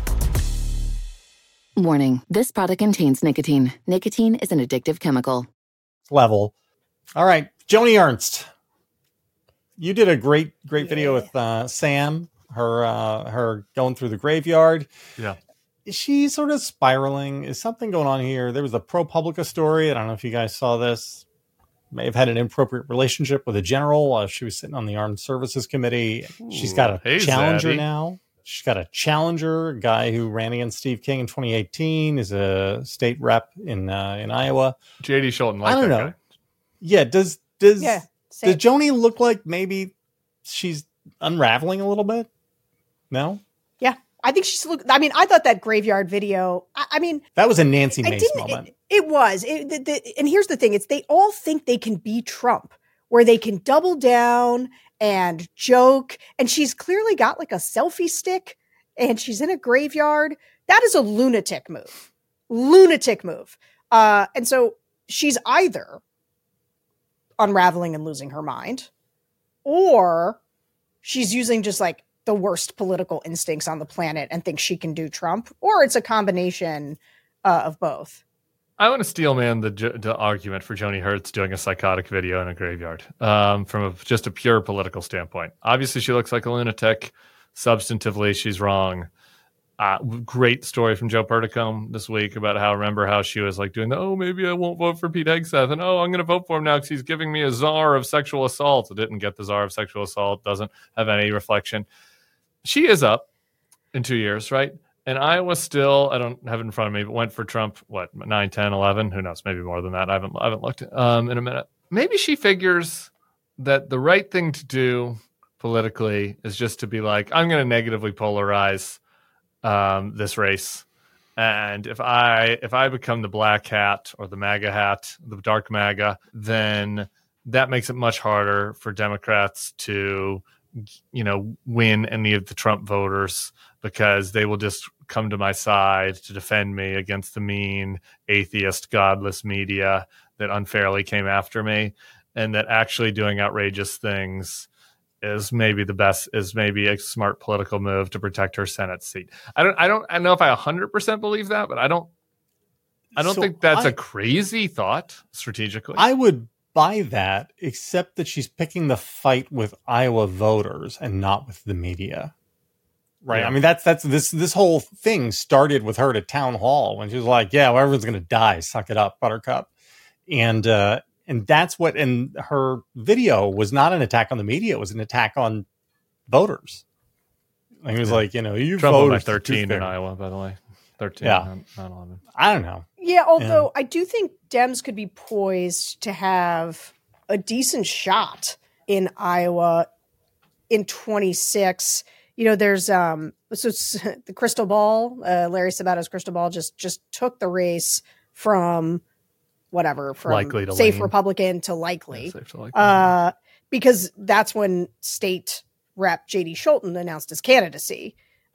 Warning, this product contains nicotine. Nicotine is an addictive chemical. Level. All right, Joni Ernst. You did a great video with Sam, her going through the graveyard. Yeah. Is she sort of spiraling? Is something going on here? There was a ProPublica story. I don't know if you guys saw this. May have had an inappropriate relationship with a general while she was sitting on the Armed Services Committee. Ooh, she's got a challenger Zaddy. now. She's got a challenger, a guy who ran against Steve King in 2018, is a state rep in Iowa. J.D. Schulten, I don't know. Guy. Yeah, does Joni look like maybe she's unraveling a little bit? No? Yeah, I think I thought that graveyard video, that was a Nancy Mace moment. It was. And here's the thing. They all think they can be Trump, where they can double down and joke. And she's clearly got like a selfie stick and she's in a graveyard. That is a lunatic move. And so she's either unraveling and losing her mind, or she's using just like the worst political instincts on the planet and thinks she can do Trump, or it's a combination of both. I want to steel man the argument for Joni Hertz doing a psychotic video in a graveyard from just a pure political standpoint. Obviously, she looks like a lunatic. Substantively, she's wrong. Great story from Joe Perticombe this week about how she was like doing maybe I won't vote for Pete Hegseth, and I'm going to vote for him now because he's giving me a czar of sexual assault. It didn't get the czar of sexual assault. Doesn't have any reflection. She is up in 2 years, right? And Iowa still, I don't have it in front of me, but went for Trump, 9, 10, 11? Who knows? Maybe more than that. I haven't looked in a minute. Maybe she figures that the right thing to do politically is just to be like, I'm going to negatively polarize this race. And if I become the black hat or the MAGA hat, the dark MAGA, then that makes it much harder for Democrats to, win any of the Trump voters, because they will just come to my side to defend me against the mean, atheist, godless media that unfairly came after me, and that actually doing outrageous things is maybe a smart political move to protect her Senate seat. I don't know if I 100% believe that, but I don't think that's a crazy thought strategically. I would buy that, except that she's picking the fight with Iowa voters and not with the media. Right. Yeah. I mean, that's this whole thing started with her at town hall when she was like, yeah, well, everyone's going to die. Suck it up, Buttercup. And that's what, and her video was not an attack on the media. It was an attack on voters. And he was like, you Trump voted by 13 in Iowa, by the way. 13, yeah. not 11. I don't know. Yeah, although I do think Dems could be poised to have a decent shot in Iowa in 26. There's the crystal ball. Larry Sabato's crystal ball just took the race from likely to safe lean. Republican to likely. Yeah, safe to likely. Because that's when state rep J.D. Scholten announced his candidacy.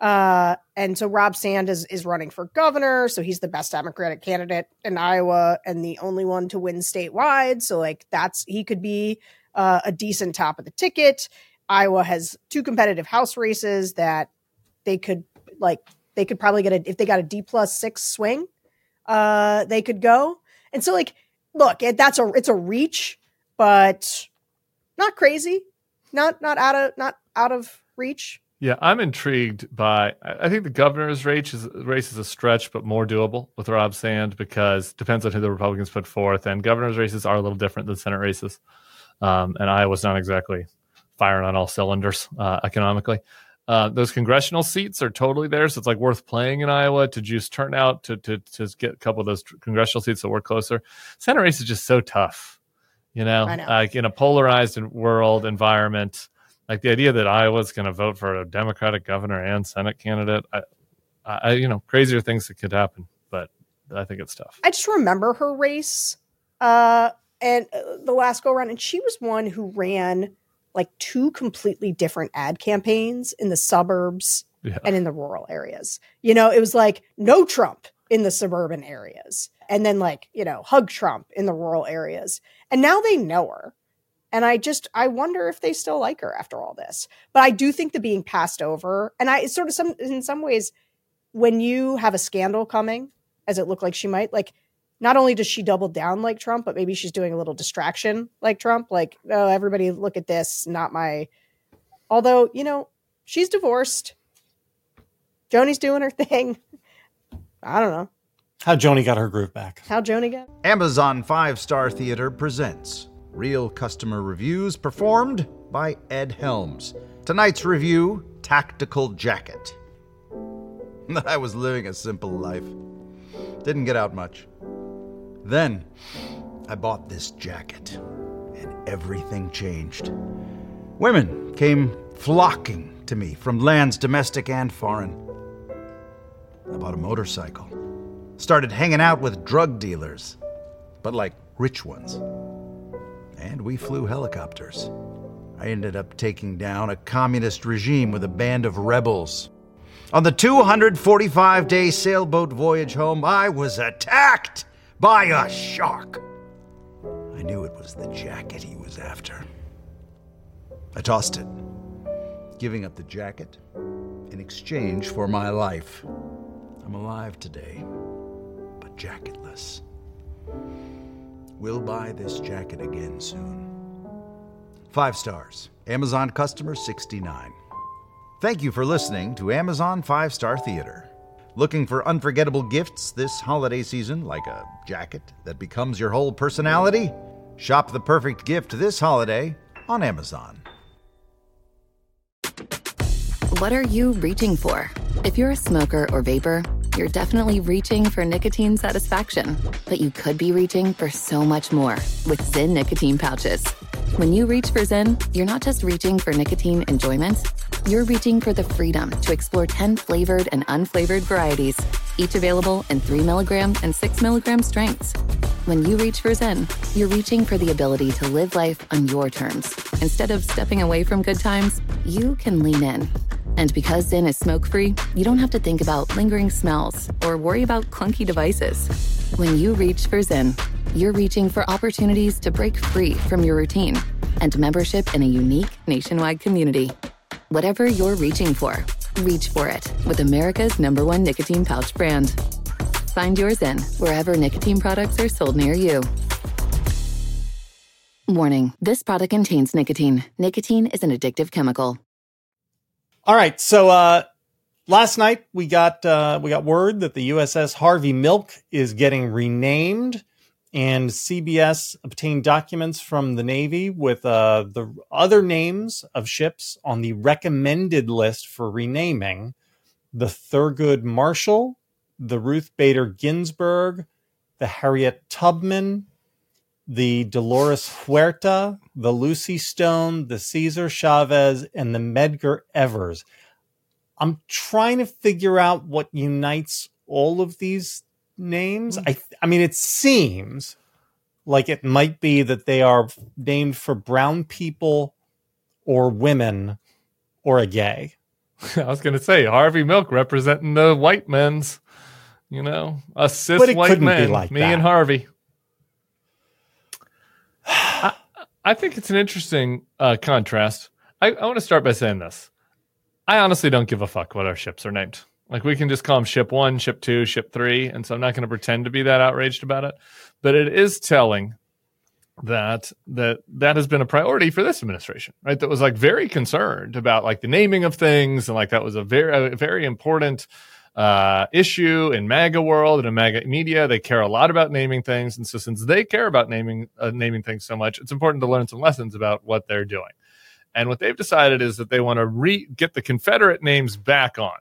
And so Rob Sand is running for governor. So he's the best Democratic candidate in Iowa and the only one to win statewide. So he could be a decent top of the ticket. Iowa has 2 competitive House races that they could probably get if they got a D+6 swing, they could go. And so look, it's a reach, but not crazy, not out of reach. Yeah, I'm intrigued by. I think the governor's race is a stretch, but more doable with Rob Sand, because it depends on who the Republicans put forth, and governor's races are a little different than Senate races. And Iowa's not exactly firing on all cylinders economically. Those congressional seats are totally there, so it's worth playing in Iowa to juice turnout to get a couple of those congressional seats that work closer. Senate race is just so tough, I know. In a polarized world environment. The idea that Iowa's going to vote for a Democratic governor and Senate candidate, crazier things that could happen, but I think it's tough. I just remember her race and the last go around, and she was one who ran 2 completely different ad campaigns in the suburbs and in the rural areas. It was no Trump in the suburban areas, and then hug Trump in the rural areas. And now they know her. And I wonder if they still like her after all this. But I do think the being passed over, and in some ways, when you have a scandal coming, as it looked like she might, not only does she double down like Trump, but maybe she's doing a little distraction like Trump. Oh, everybody look at this, not my. Although, she's divorced. Joni's doing her thing. I don't know. How Joni got her groove back. Amazon 5-Star Theater presents Real Customer Reviews, performed by Ed Helms. Tonight's review, Tactical Jacket. I was living a simple life. Didn't get out much. Then, I bought this jacket, and everything changed. Women came flocking to me from lands domestic and foreign. I bought a motorcycle. Started hanging out with drug dealers, but rich ones. And we flew helicopters. I ended up taking down a communist regime with a band of rebels. On the 245-day sailboat voyage home, I was attacked by a shark. I knew it was the jacket he was after. I tossed it, giving up the jacket in exchange for my life. I'm alive today, but jacketless. We'll buy this jacket again soon. 5 stars. Amazon customer 69. Thank you for listening to Amazon 5-Star Theater. Looking for unforgettable gifts this holiday season, like a jacket that becomes your whole personality? Shop the perfect gift this holiday on Amazon. What are you reaching for? If you're a smoker or vapor, you're definitely reaching for nicotine satisfaction. But you could be reaching for so much more with Zyn nicotine pouches. When you reach for Zyn, you're not just reaching for nicotine enjoyment, you're reaching for the freedom to explore 10 flavored and unflavored varieties, each available in 3 milligram and 6 milligram strengths. When you reach for Zyn, you're reaching for the ability to live life on your terms. Instead of stepping away from good times, you can lean in. And because Zyn is smoke-free, you don't have to think about lingering smells or worry about clunky devices. When you reach for Zyn, you're reaching for opportunities to break free from your routine and membership in a unique nationwide community. Whatever you're reaching for, reach for it with America's #1 nicotine pouch brand. Find yours in wherever nicotine products are sold near you. Warning, this product contains nicotine. Nicotine is an addictive chemical. All right, so last night we got word that the USS Harvey Milk is getting renamed, and CBS obtained documents from the Navy with the other names of ships on the recommended list for renaming: the Thurgood Marshall, the Ruth Bader Ginsburg, the Harriet Tubman, the Dolores Huerta, the Lucy Stone, the Cesar Chavez, and the Medgar Evers. I'm trying to figure out what unites all of these names. I mean, it seems like it might be that they are named for brown people or women or a gay. I was going to say Harvey Milk representing the white men's, a cis white men, like me and Harvey. I think it's an interesting contrast. I want to start by saying this. I honestly don't give a fuck what our ships are named. Like, we can just call them Ship 1, Ship 2, Ship 3, and so I'm not going to pretend to be that outraged about it. But it is telling that has been a priority for this administration, right? That was like very concerned about like the naming of things, and like that was a very important issue in MAGA world and in MAGA media. They care a lot about naming things, and so since they care about naming things so much, it's important to learn some lessons about what they're doing. And what they've decided is that they want to get the Confederate names back on.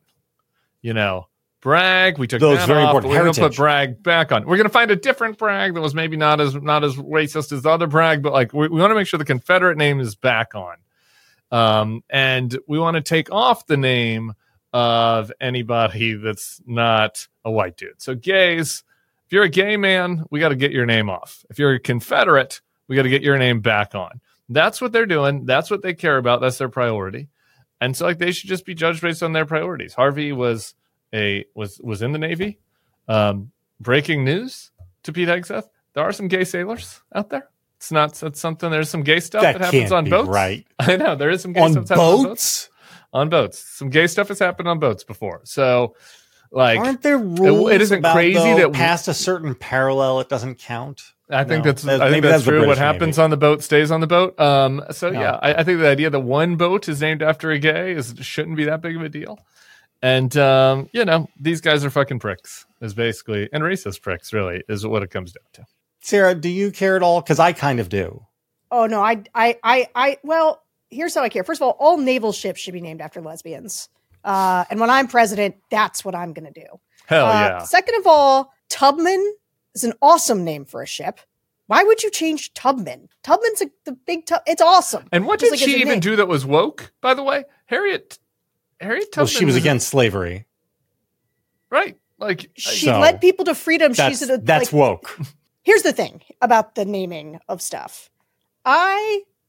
Bragg, we took those that very off, important but we're going heritage. to put Bragg back on. We're going to find a different Bragg that was maybe not as racist as the other Bragg, but like we want to make sure the Confederate name is back on. And we want to take off the name of anybody that's not a white dude. So gays, if you're a gay man, we got to get your name off. If you're a Confederate, we got to get your name back on. That's what they're doing. That's what they care about. That's their priority. And so like they should just be judged based on their priorities. Harvey was in the Navy. Breaking news to Pete Hegseth. There are some gay sailors out there. It's something. There's some gay stuff that happens on boats. Right. I know there is some gay stuff that happens on boats. On boats. Some gay stuff has happened on boats before. So, like, aren't there rules? It isn't about, crazy though, that past a certain parallel, it doesn't count. I think that's true. What happens on the boat stays on the boat. I think the idea that one boat is named after a gay shouldn't be that big of a deal. And these guys are fucking pricks. Is basically, and racist pricks. Really, is what it comes down to. Sarah, do you care at all? Because I kind of do. Oh no, well, here's how I care. First of all naval ships should be named after lesbians. And when I'm president, that's what I'm going to do. Hell yeah. Second of all, Tubman is an awesome name for a ship. Why would you change Tubman? Tubman's the big tub. It's awesome. And what did she even do that was woke, by the way? Harriet Tubman. Well, she was against slavery. Right. Like, she led people to freedom. That's woke. Here's the thing about the naming of stuff. I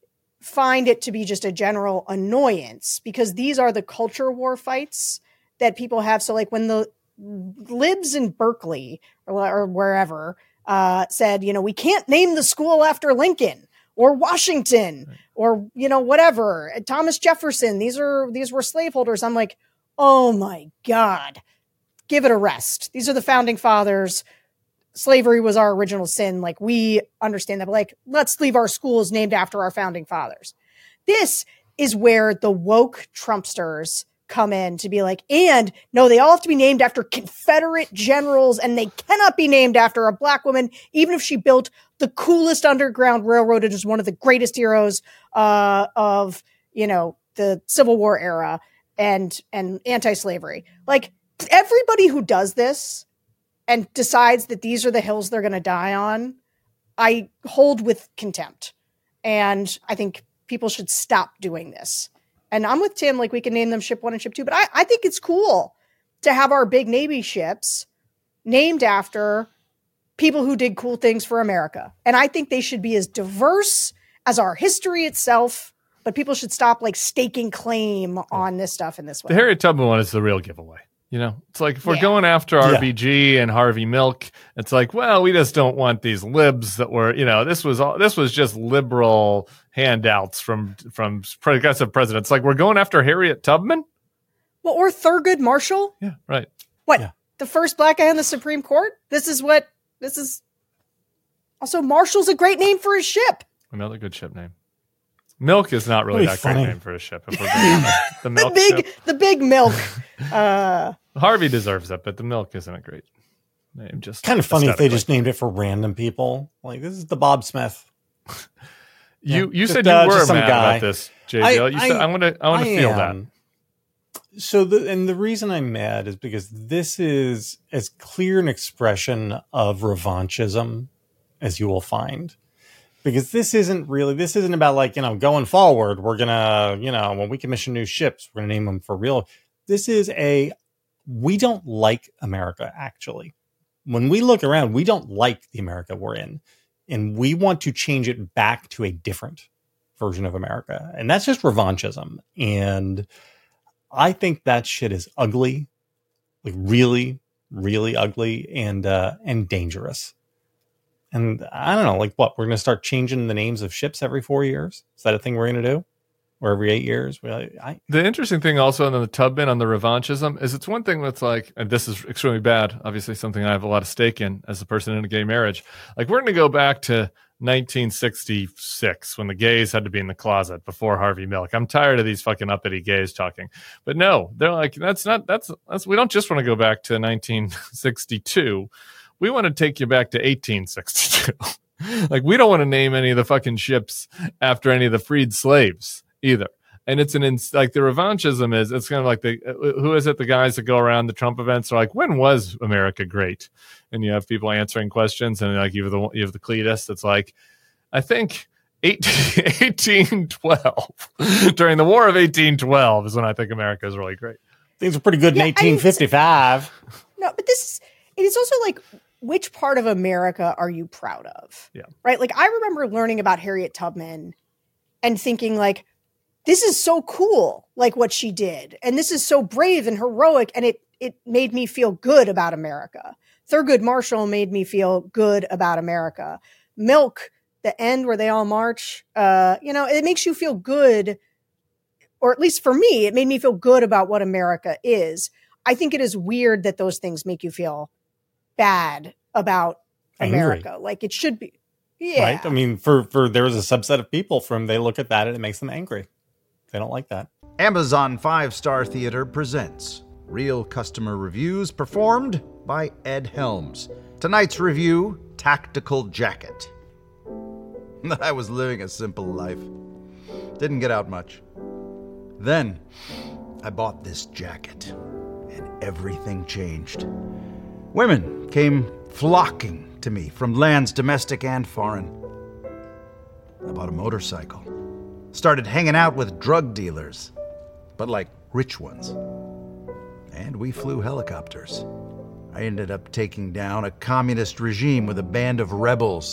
find it to be just a general annoyance because these are the culture war fights that people have. So like when the libs in Berkeley or wherever said, we can't name the school after Lincoln or Washington or, whatever, Thomas Jefferson, these were slaveholders. I'm like, oh my God, give it a rest. These are the founding fathers. Slavery was our original sin. Like, we understand that, but like, let's leave our schools named after our founding fathers. This is where the woke Trumpsters come in to be like, and no, they all have to be named after Confederate generals and they cannot be named after a Black woman, even if she built the coolest underground railroad. It is one of the greatest heroes of, the Civil War era and anti-slavery. Like, everybody who does this and decides that these are the hills they're going to die on, I hold with contempt. And I think people should stop doing this. And I'm with Tim, like, we can name them Ship 1 and Ship 2, but I think it's cool to have our big Navy ships named after people who did cool things for America. And I think they should be as diverse as our history itself, but people should stop, like, staking claim on this stuff in this way. The Harriet Tubman one is the real giveaway. It's like if we're going after RBG and Harvey Milk, it's like, well, we just don't want these libs that were, this was just liberal handouts from progressive presidents. Like, we're going after Harriet Tubman. Well, or Thurgood Marshall. Yeah, right. What? Yeah. The first Black guy on the Supreme Court? This is. Also, Marshall's a great name for a ship. Another good ship name. Milk is not really that great name for a ship. If we're the milk ship. The big milk. Harvey deserves it, but the milk isn't a great name. Just kind of funny if they just named it for random people. Like, this is the Bob Smith. You said you were mad about this, JJ. You said I want to feel that. So the reason I'm mad is because this is as clear an expression of revanchism as you will find. Because this isn't about like, going forward, we're going to, when we commission new ships, we're going to name them for real. This is we don't like America, actually. When we look around, we don't like the America we're in. And we want to change it back to a different version of America. And that's just revanchism. And I think that shit is ugly, like really, really ugly and dangerous. And I don't know, like what, we're going to start changing the names of ships every 4 years? Is that a thing we're going to do? Or every 8 years? The interesting thing also on the Tubman, on the revanchism, is it's one thing that's like, and this is extremely bad, obviously something I have a lot of stake in as a person in a gay marriage. Like, we're going to go back to 1966 when the gays had to be in the closet before Harvey Milk. I'm tired of these fucking uppity gays talking. But no, they're like, that's we don't just want to go back to 1962. We want to take you back to 1862. Like, we don't want to name any of the fucking ships after any of the freed slaves either. And it's like the revanchism is, it's kind of like who is it? The guys that go around the Trump events are like, when was America great? And you have people answering questions, and like you have the Cletus that's like, I think 1812 during the War of 1812 is when I think America is really great. Things were pretty good in 1855. No, but it is also like, which part of America are you proud of? Yeah. Right. Like, I remember learning about Harriet Tubman and thinking like, this is so cool, like what she did. And this is so brave and heroic. And it made me feel good about America. Thurgood Marshall made me feel good about America. Milk, the end where they all march, it makes you feel good. Or at least for me, it made me feel good about what America is. I think it is weird that those things make you feel bad about America. Angry. Like, it should be. Yeah. Right. I mean, for there is a subset of people they look at that and it makes them angry. They don't like that. Amazon 5-Star Theater presents real customer reviews performed by Ed Helms. Tonight's review, Tactical Jacket. I was living a simple life. Didn't get out much. Then I bought this jacket and everything changed. Women came flocking to me from lands domestic and foreign. I bought a motorcycle. Started hanging out with drug dealers, but like rich ones. And we flew helicopters. I ended up taking down a communist regime with a band of rebels.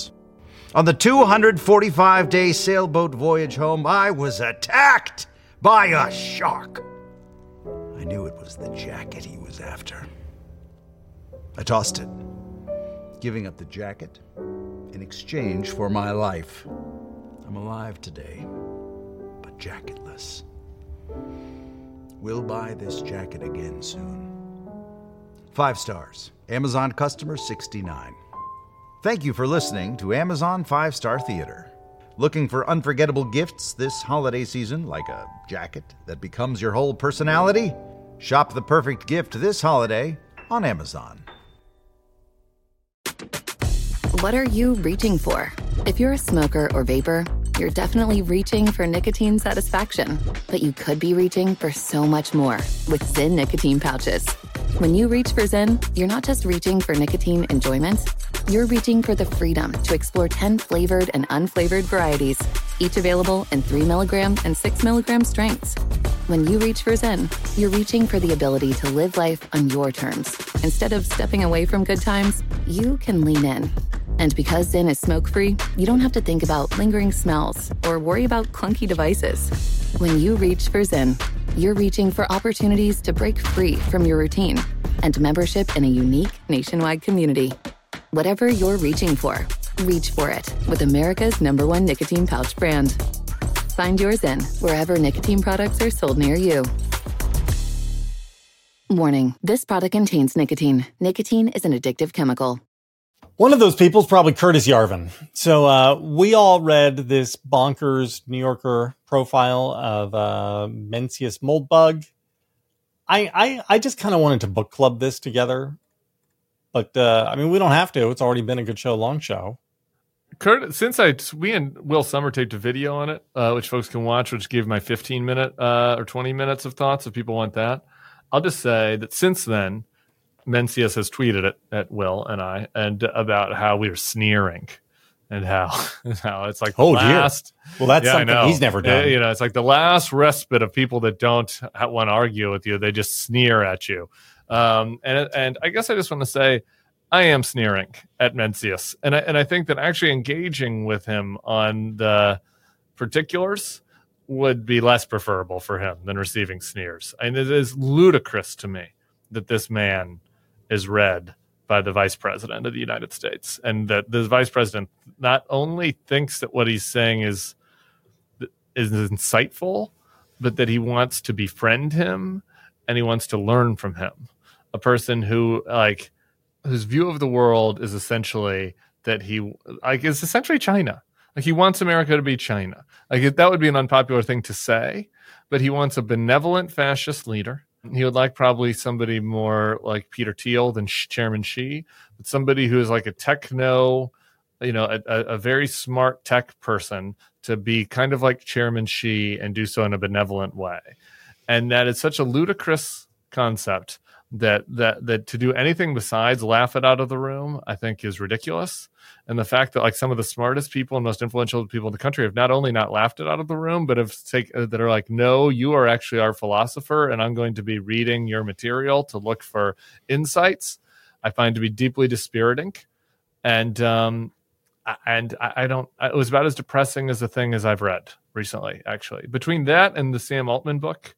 On the 245-day sailboat voyage home, I was attacked by a shark. I knew it was the jacket he was after. I tossed it, giving up the jacket in exchange for my life. I'm alive today, but jacketless. We'll buy this jacket again soon. 5 stars. Amazon customer 69. Thank you for listening to Amazon 5-Star Theater. Looking for unforgettable gifts this holiday season, like a jacket that becomes your whole personality? Shop the perfect gift this holiday on Amazon. What are you reaching for? If you're a smoker or vapor, you're definitely reaching for nicotine satisfaction. But you could be reaching for so much more with Zyn nicotine pouches. When you reach for Zyn, you're not just reaching for nicotine enjoyment, you're reaching for the freedom to explore 10 flavored and unflavored varieties, each available in 3 milligram and 6 milligram strengths. When you reach for Zyn, you're reaching for the ability to live life on your terms. Instead of stepping away from good times, you can lean in. And because Zyn is smoke-free, you don't have to think about lingering smells or worry about clunky devices. When you reach for Zyn, you're reaching for opportunities to break free from your routine and membership in a unique nationwide community. Whatever you're reaching for, reach for it with America's #1 nicotine pouch brand. Find yours Zyn wherever nicotine products are sold near you. Warning, this product contains nicotine. Nicotine is an addictive chemical. One of those people is probably Curtis Yarvin. So we all read this bonkers New Yorker profile of Mencius Moldbug. I just kind of wanted to book club this together. But, I mean, we don't have to. It's already been a good show, long show. Kurt, since we and Will Summer taped a video on it, which folks can watch, which gave my 15-minute or 20 minutes of thoughts if people want that, I'll just say that since then, Mencius has tweeted it at Will and I, and about how we were sneering, and how it's like last. Dear. Well, that's something he's never done. You know, it's like the last respite of people that don't want to argue with you. They just sneer at you. And I guess I just want to say, I am sneering at Mencius, and I think that actually engaging with him on the particulars would be less preferable for him than receiving sneers. And it is ludicrous to me that this man is read by the vice president of the United States, and that the vice president not only thinks that what he's saying is insightful, but that he wants to befriend him and he wants to learn from him. A person who whose view of the world is essentially that is essentially China. Like, he wants America to be China. Like, that would be an unpopular thing to say, but he wants a benevolent fascist leader. He would like probably somebody more like Peter Thiel than Chairman Xi, but somebody who is like a techno, a very smart tech person to be kind of like Chairman Xi and do so in a benevolent way. And that is such a ludicrous concept that to do anything besides laugh it out of the room, I think, is ridiculous. And the fact that, like, some of the smartest people and most influential people in the country have not only not laughed it out of the room, but that are like, no, you are actually our philosopher, and I'm going to be reading your material to look for insights, I find to be deeply dispiriting. And I don't. It was about as depressing as the thing as I've read recently, actually. Between that and the Sam Altman book,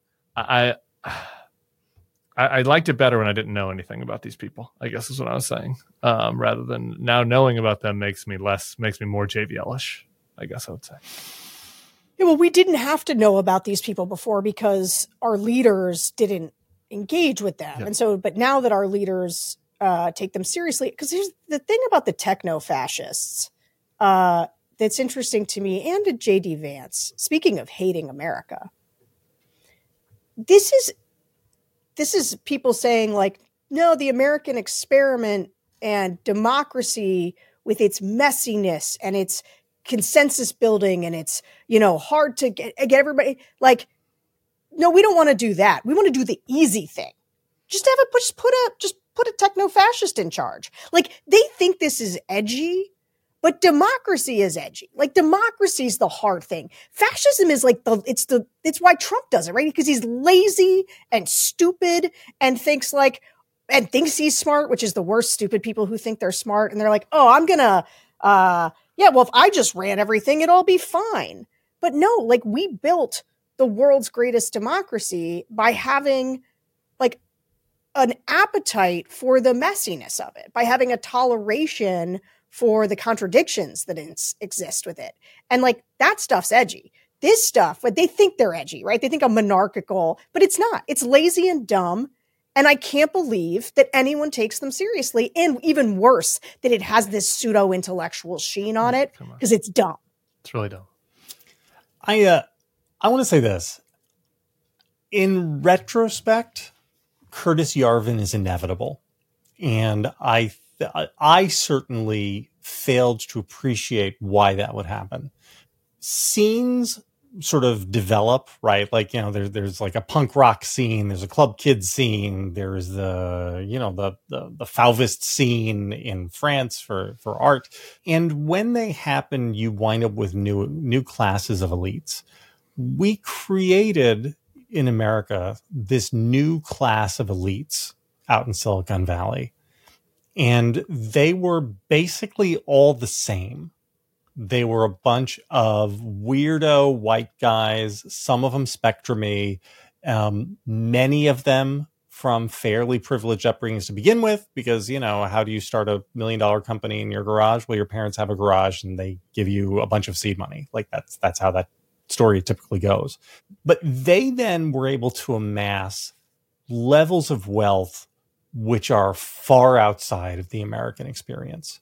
I liked it better when I didn't know anything about these people, I guess is what I was saying. Rather than now knowing about them makes me more JVL-ish, I guess I would say. Yeah, well, we didn't have to know about these people before because our leaders didn't engage with them. Yeah. And so, but now that our leaders take them seriously, because here's the thing about the techno-fascists that's interesting to me and to J.D. Vance, speaking of hating America, this is people saying, like, no, the American experiment and democracy with its messiness and its consensus building and it's, hard to get everybody, like, no, we don't want to do that. We want to do the easy thing. Just put a techno-fascist in charge. Like, they think this is edgy, but democracy is edgy. Like, democracy is the hard thing. Fascism is like it's why Trump does it, right? Because he's lazy and stupid and thinks he's smart, which is the worst. Stupid people who think they're smart. And they're like, oh, I'm going to Yeah, well, if I just ran everything, it'd all be fine. But no, like, we built the world's greatest democracy by having like an appetite for the messiness of it, by having a toleration for the contradictions that exist with it. And like, that stuff's edgy. This stuff, like, they think they're edgy, right? They think I'm monarchical, but it's not. It's lazy and dumb. And I can't believe that anyone takes them seriously. And even worse, that it has this pseudo-intellectual sheen on it, because it's dumb. It's really dumb. I want to say this. In retrospect, Curtis Yarvin is inevitable. And I certainly failed to appreciate why that would happen. Scenes sort of develop, right? Like, you know, there's like a punk rock scene, there's a Club Kids scene, there's the Fauvist scene in France for art. And when they happen, you wind up with new classes of elites. We created in America this new class of elites out in Silicon Valley. And they were basically all the same. They were a bunch of weirdo white guys, some of them spectrum-y, many of them from fairly privileged upbringings to begin with, because, you know, how do you start a $1 million company in your garage? Well, your parents have a garage and they give you a bunch of seed money. Like, that's how that story typically goes. But they then were able to amass levels of wealth which are far outside of the American experience.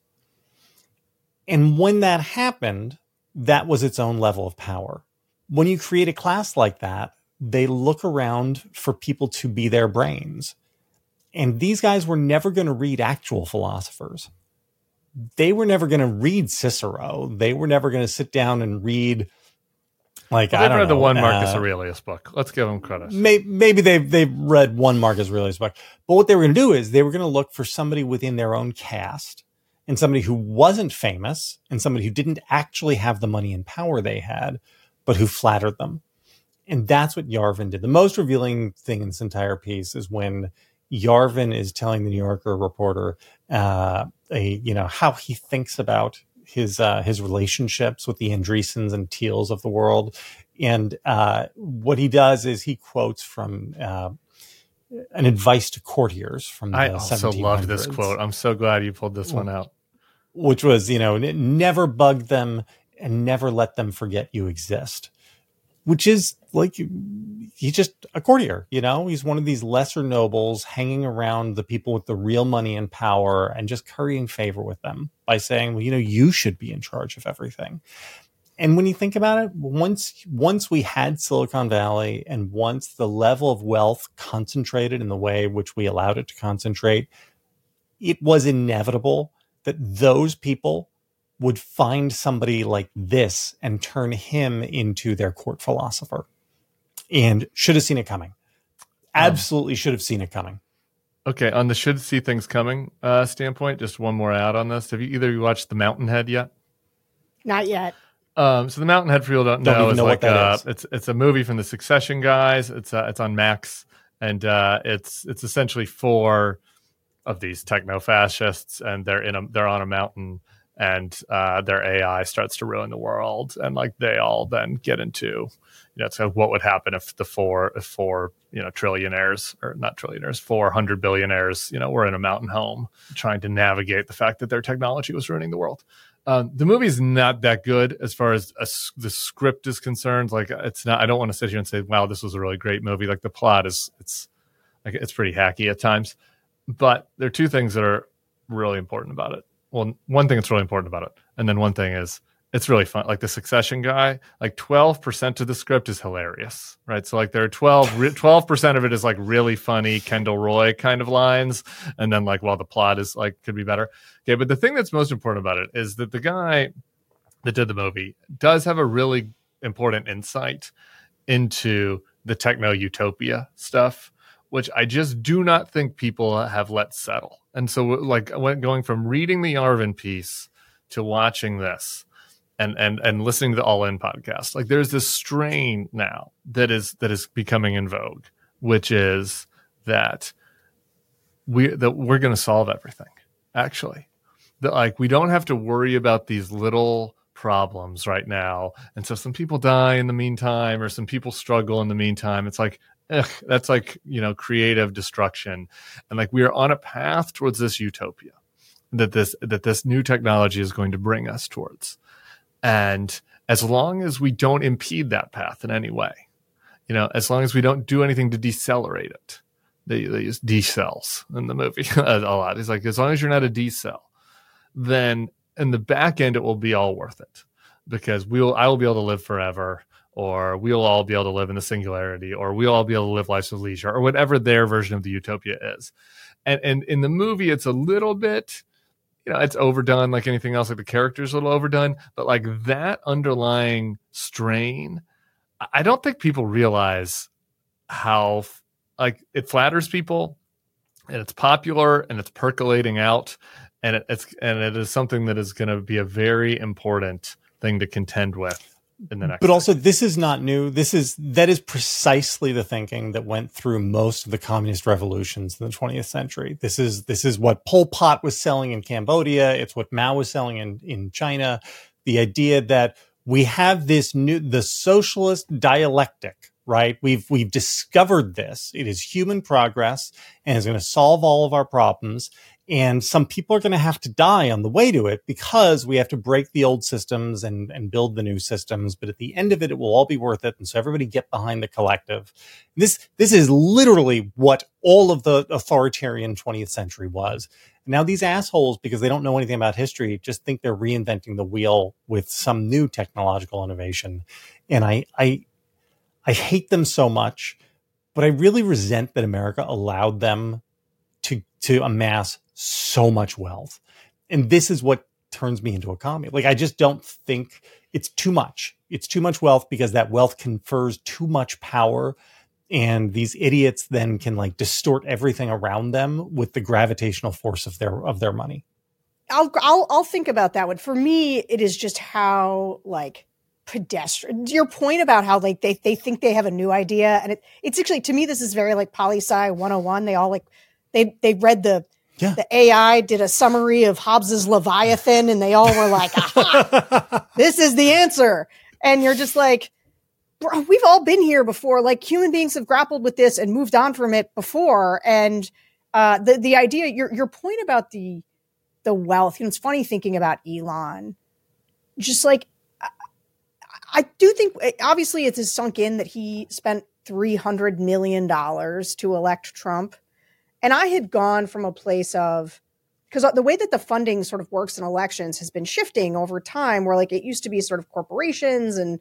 And when that happened, that was its own level of power. When you create a class like that, they look around for people to be their brains. And these guys were never going to read actual philosophers. They were never going to read Cicero. They were never going to sit down and read, like, they've read the one Marcus Aurelius book. Let's give them credit. Maybe they've read one Marcus Aurelius book. But what they were going to do is they were going to look for somebody within their own caste, and somebody who wasn't famous, and somebody who didn't actually have the money and power they had, but who flattered them. And that's what Yarvin did. The most revealing thing in this entire piece is when Yarvin is telling the New Yorker reporter, how he thinks about his relationships with the Andreessens and Thiels of the world. And what he does is he quotes from an advice to courtiers from the 1700s. I also loved this quote. I'm so glad you pulled this one out. Which was, never bug them and never let them forget you exist. Which is like, he's just a courtier, he's one of these lesser nobles hanging around the people with the real money and power and just currying favor with them by saying, well, you should be in charge of everything. And when you think about it, once we had Silicon Valley and once the level of wealth concentrated in the way which we allowed it to concentrate, it was inevitable that those people would find somebody like this and turn him into their court philosopher. And should have seen it coming. Absolutely should have seen it coming. Okay, on the should see things coming standpoint, just one more add on this. Have you either of you watched The Mountainhead yet? Not yet. So The Mountainhead, for you don't know, is like it's a movie from the Succession guys. It's on Max, and it's essentially 4 of these techno fascists, and they're on a mountain, and their AI starts to ruin the world, and like they all then get into, it's like what would happen if four trillionaires, or not trillionaires, 400 billionaires, were in a mountain home trying to navigate the fact that their technology was ruining the world. The movie's not that good as far as the script is concerned. Like, it's not. I don't want to sit here and say, "Wow, this was a really great movie." Like, the plot it's pretty hacky at times. But there are 2 things that are really important about it. Well, one thing that's really important about it, and then one thing is it's really fun. Like the Succession guy, like 12% of the script is hilarious, right? So like there are 12% of it is like really funny Kendall Roy kind of lines, and then like, well, the plot is like could be better. Okay, but the thing that's most important about it is that the guy that did the movie does have a really important insight into the techno utopia stuff, which I just do not think people have let settle. And so like going from reading the Yarvin piece to watching this and listening to the All In podcast, like there's this strain now that is becoming in vogue, which is that we're going to solve everything, actually. that like we don't have to worry about these little problems right now. And so some people die in the meantime, or some people struggle in the meantime. It's like, that's like, creative destruction. And like we are on a path towards this utopia that this new technology is going to bring us towards. And as long as we don't impede that path in any way, as long as we don't do anything to decelerate it, they use decels in the movie a lot. It's like, as long as you're not a decel, then in the back end, it will be all worth it, because I will be able to live forever, or we'll all be able to live in the singularity, or we'll all be able to live lives of leisure, or whatever their version of the utopia is. And in the movie, it's a little bit, it's overdone like anything else. Like the character's a little overdone, but like that underlying strain, I don't think people realize how like it flatters people, and it's popular, and it's percolating out, and it is something that is going to be a very important thing to contend with in the next. But also, this is not new. That is precisely the thinking that went through most of the communist revolutions in the 20th century. This is what Pol Pot was selling in Cambodia. It's what Mao was selling in China. The idea that we have the socialist dialectic, right? We've discovered this. It is human progress, and it's going to solve all of our problems. And some people are going to have to die on the way to it, because we have to break the old systems and build the new systems. But at the end of it, it will all be worth it. And so everybody get behind the collective. This is literally what all of the authoritarian 20th century was. Now these assholes, because they don't know anything about history, just think they're reinventing the wheel with some new technological innovation. And I hate them so much, but I really resent that America allowed them to amass so much wealth. And this is what turns me into a commie. Like, I just don't think it's too much. It's too much wealth, because that wealth confers too much power. And these idiots then can like distort everything around them with the gravitational force of their money. I'll think about that one. For me, it is just how like pedestrian. Your point about how like they think they have a new idea, and it's actually, to me, this is very like poli-sci 101. They all like they read the AI did a summary of Hobbes's Leviathan, and they all were like, aha, this is the answer. And you're just like, bro, we've all been here before. Like, human beings have grappled with this and moved on from it before. And the idea, your point about the wealth, it's funny thinking about Elon. Just like, I do think, obviously it's sunk in that he spent $300 million to elect Trump. And I had gone from a place of, because the way that the funding sort of works in elections has been shifting over time, where like it used to be sort of corporations and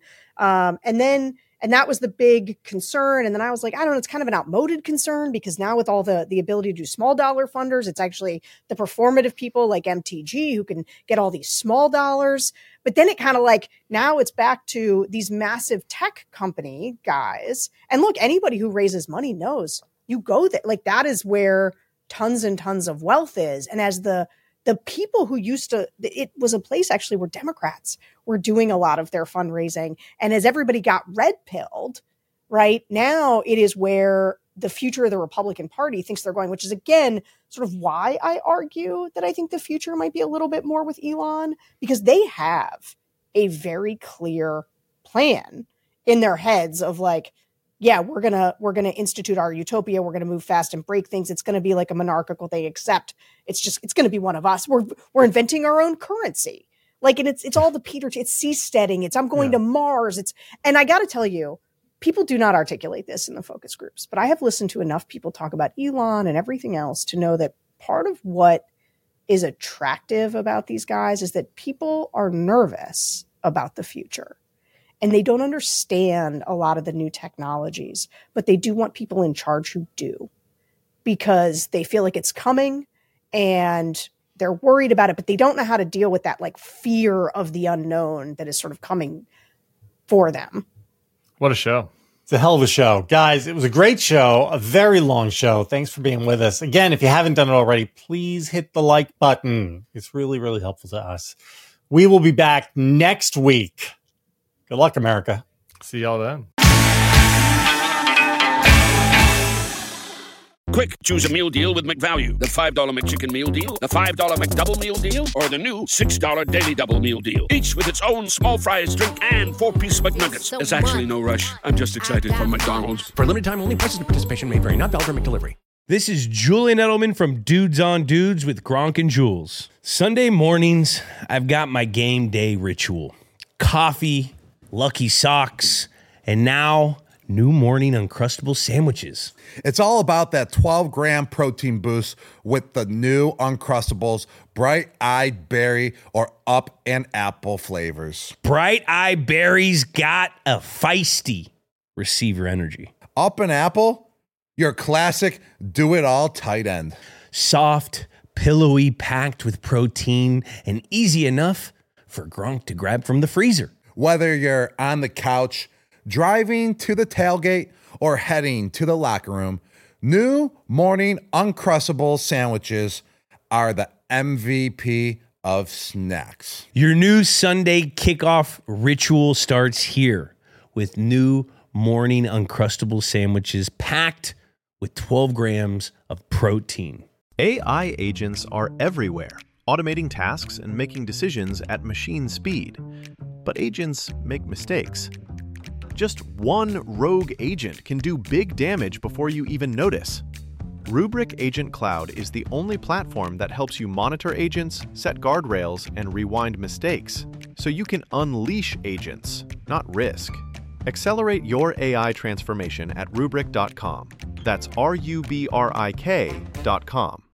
that was the big concern. And then I was like, I don't know, it's kind of an outmoded concern, because now with all the ability to do small dollar funders, it's actually the performative people like MTG who can get all these small dollars. But then it kind of like, now it's back to these massive tech company guys. And look, anybody who raises money knows you go there. Like, that is where tons and tons of wealth is. And as the people who used to, it was a place actually where Democrats were doing a lot of their fundraising. And as everybody got red pilled, right now, it is where the future of the Republican Party thinks they're going, which is again, sort of why I argue that I think the future might be a little bit more with Elon, because they have a very clear plan in their heads of like, yeah, we're gonna institute our utopia. We're gonna move fast and break things. It's gonna be like a monarchical thing, except it's gonna be one of us. We're inventing our own currency. Like, and it's all the Peter. It's seasteading. It's I'm going to Mars. And I got to tell you, people do not articulate this in the focus groups, but I have listened to enough people talk about Elon and everything else to know that part of what is attractive about these guys is that people are nervous about the future. And they don't understand a lot of the new technologies, but they do want people in charge who do, because they feel like it's coming and they're worried about it, but they don't know how to deal with that like fear of the unknown that is sort of coming for them. What a show. It's a hell of a show. Guys, it was a great show, a very long show. Thanks for being with us. Again, if you haven't done it already, please hit the like button. It's really, really helpful to us. We will be back next week. Good luck, America. See y'all then. Quick, choose a meal deal with McValue. The $5 McChicken meal deal, the $5 McDouble meal deal, or the new $6 Daily Double meal deal. Each with its own small fries, drink, and 4-piece McNuggets. There's actually no rush. I'm just excited for McDonald's. For limited time only, prices and participation may vary. Not valid for McDelivery. This is Julian Edelman from Dudes on Dudes with Gronk and Jules. Sunday mornings, I've got my game day ritual. Coffee, Lucky Socks, and now new morning Uncrustable sandwiches. It's all about that 12-gram protein boost with the new Uncrustables, bright-eyed berry or up and apple flavors. Bright-eyed berries got a feisty receiver energy. Up and apple, your classic do-it-all tight end. Soft, pillowy, packed with protein, and easy enough for Gronk to grab from the freezer. Whether you're on the couch, driving to the tailgate, or heading to the locker room, new morning Uncrustable sandwiches are the MVP of snacks. Your new Sunday kickoff ritual starts here with new morning Uncrustable sandwiches packed with 12 grams of protein. AI agents are everywhere, automating tasks and making decisions at machine speed. But agents make mistakes. Just one rogue agent can do big damage before you even notice. Rubrik Agent Cloud is the only platform that helps you monitor agents, set guardrails, and rewind mistakes, so you can unleash agents, not risk. Accelerate your AI transformation at Rubrik.com. That's RUBRIK.com.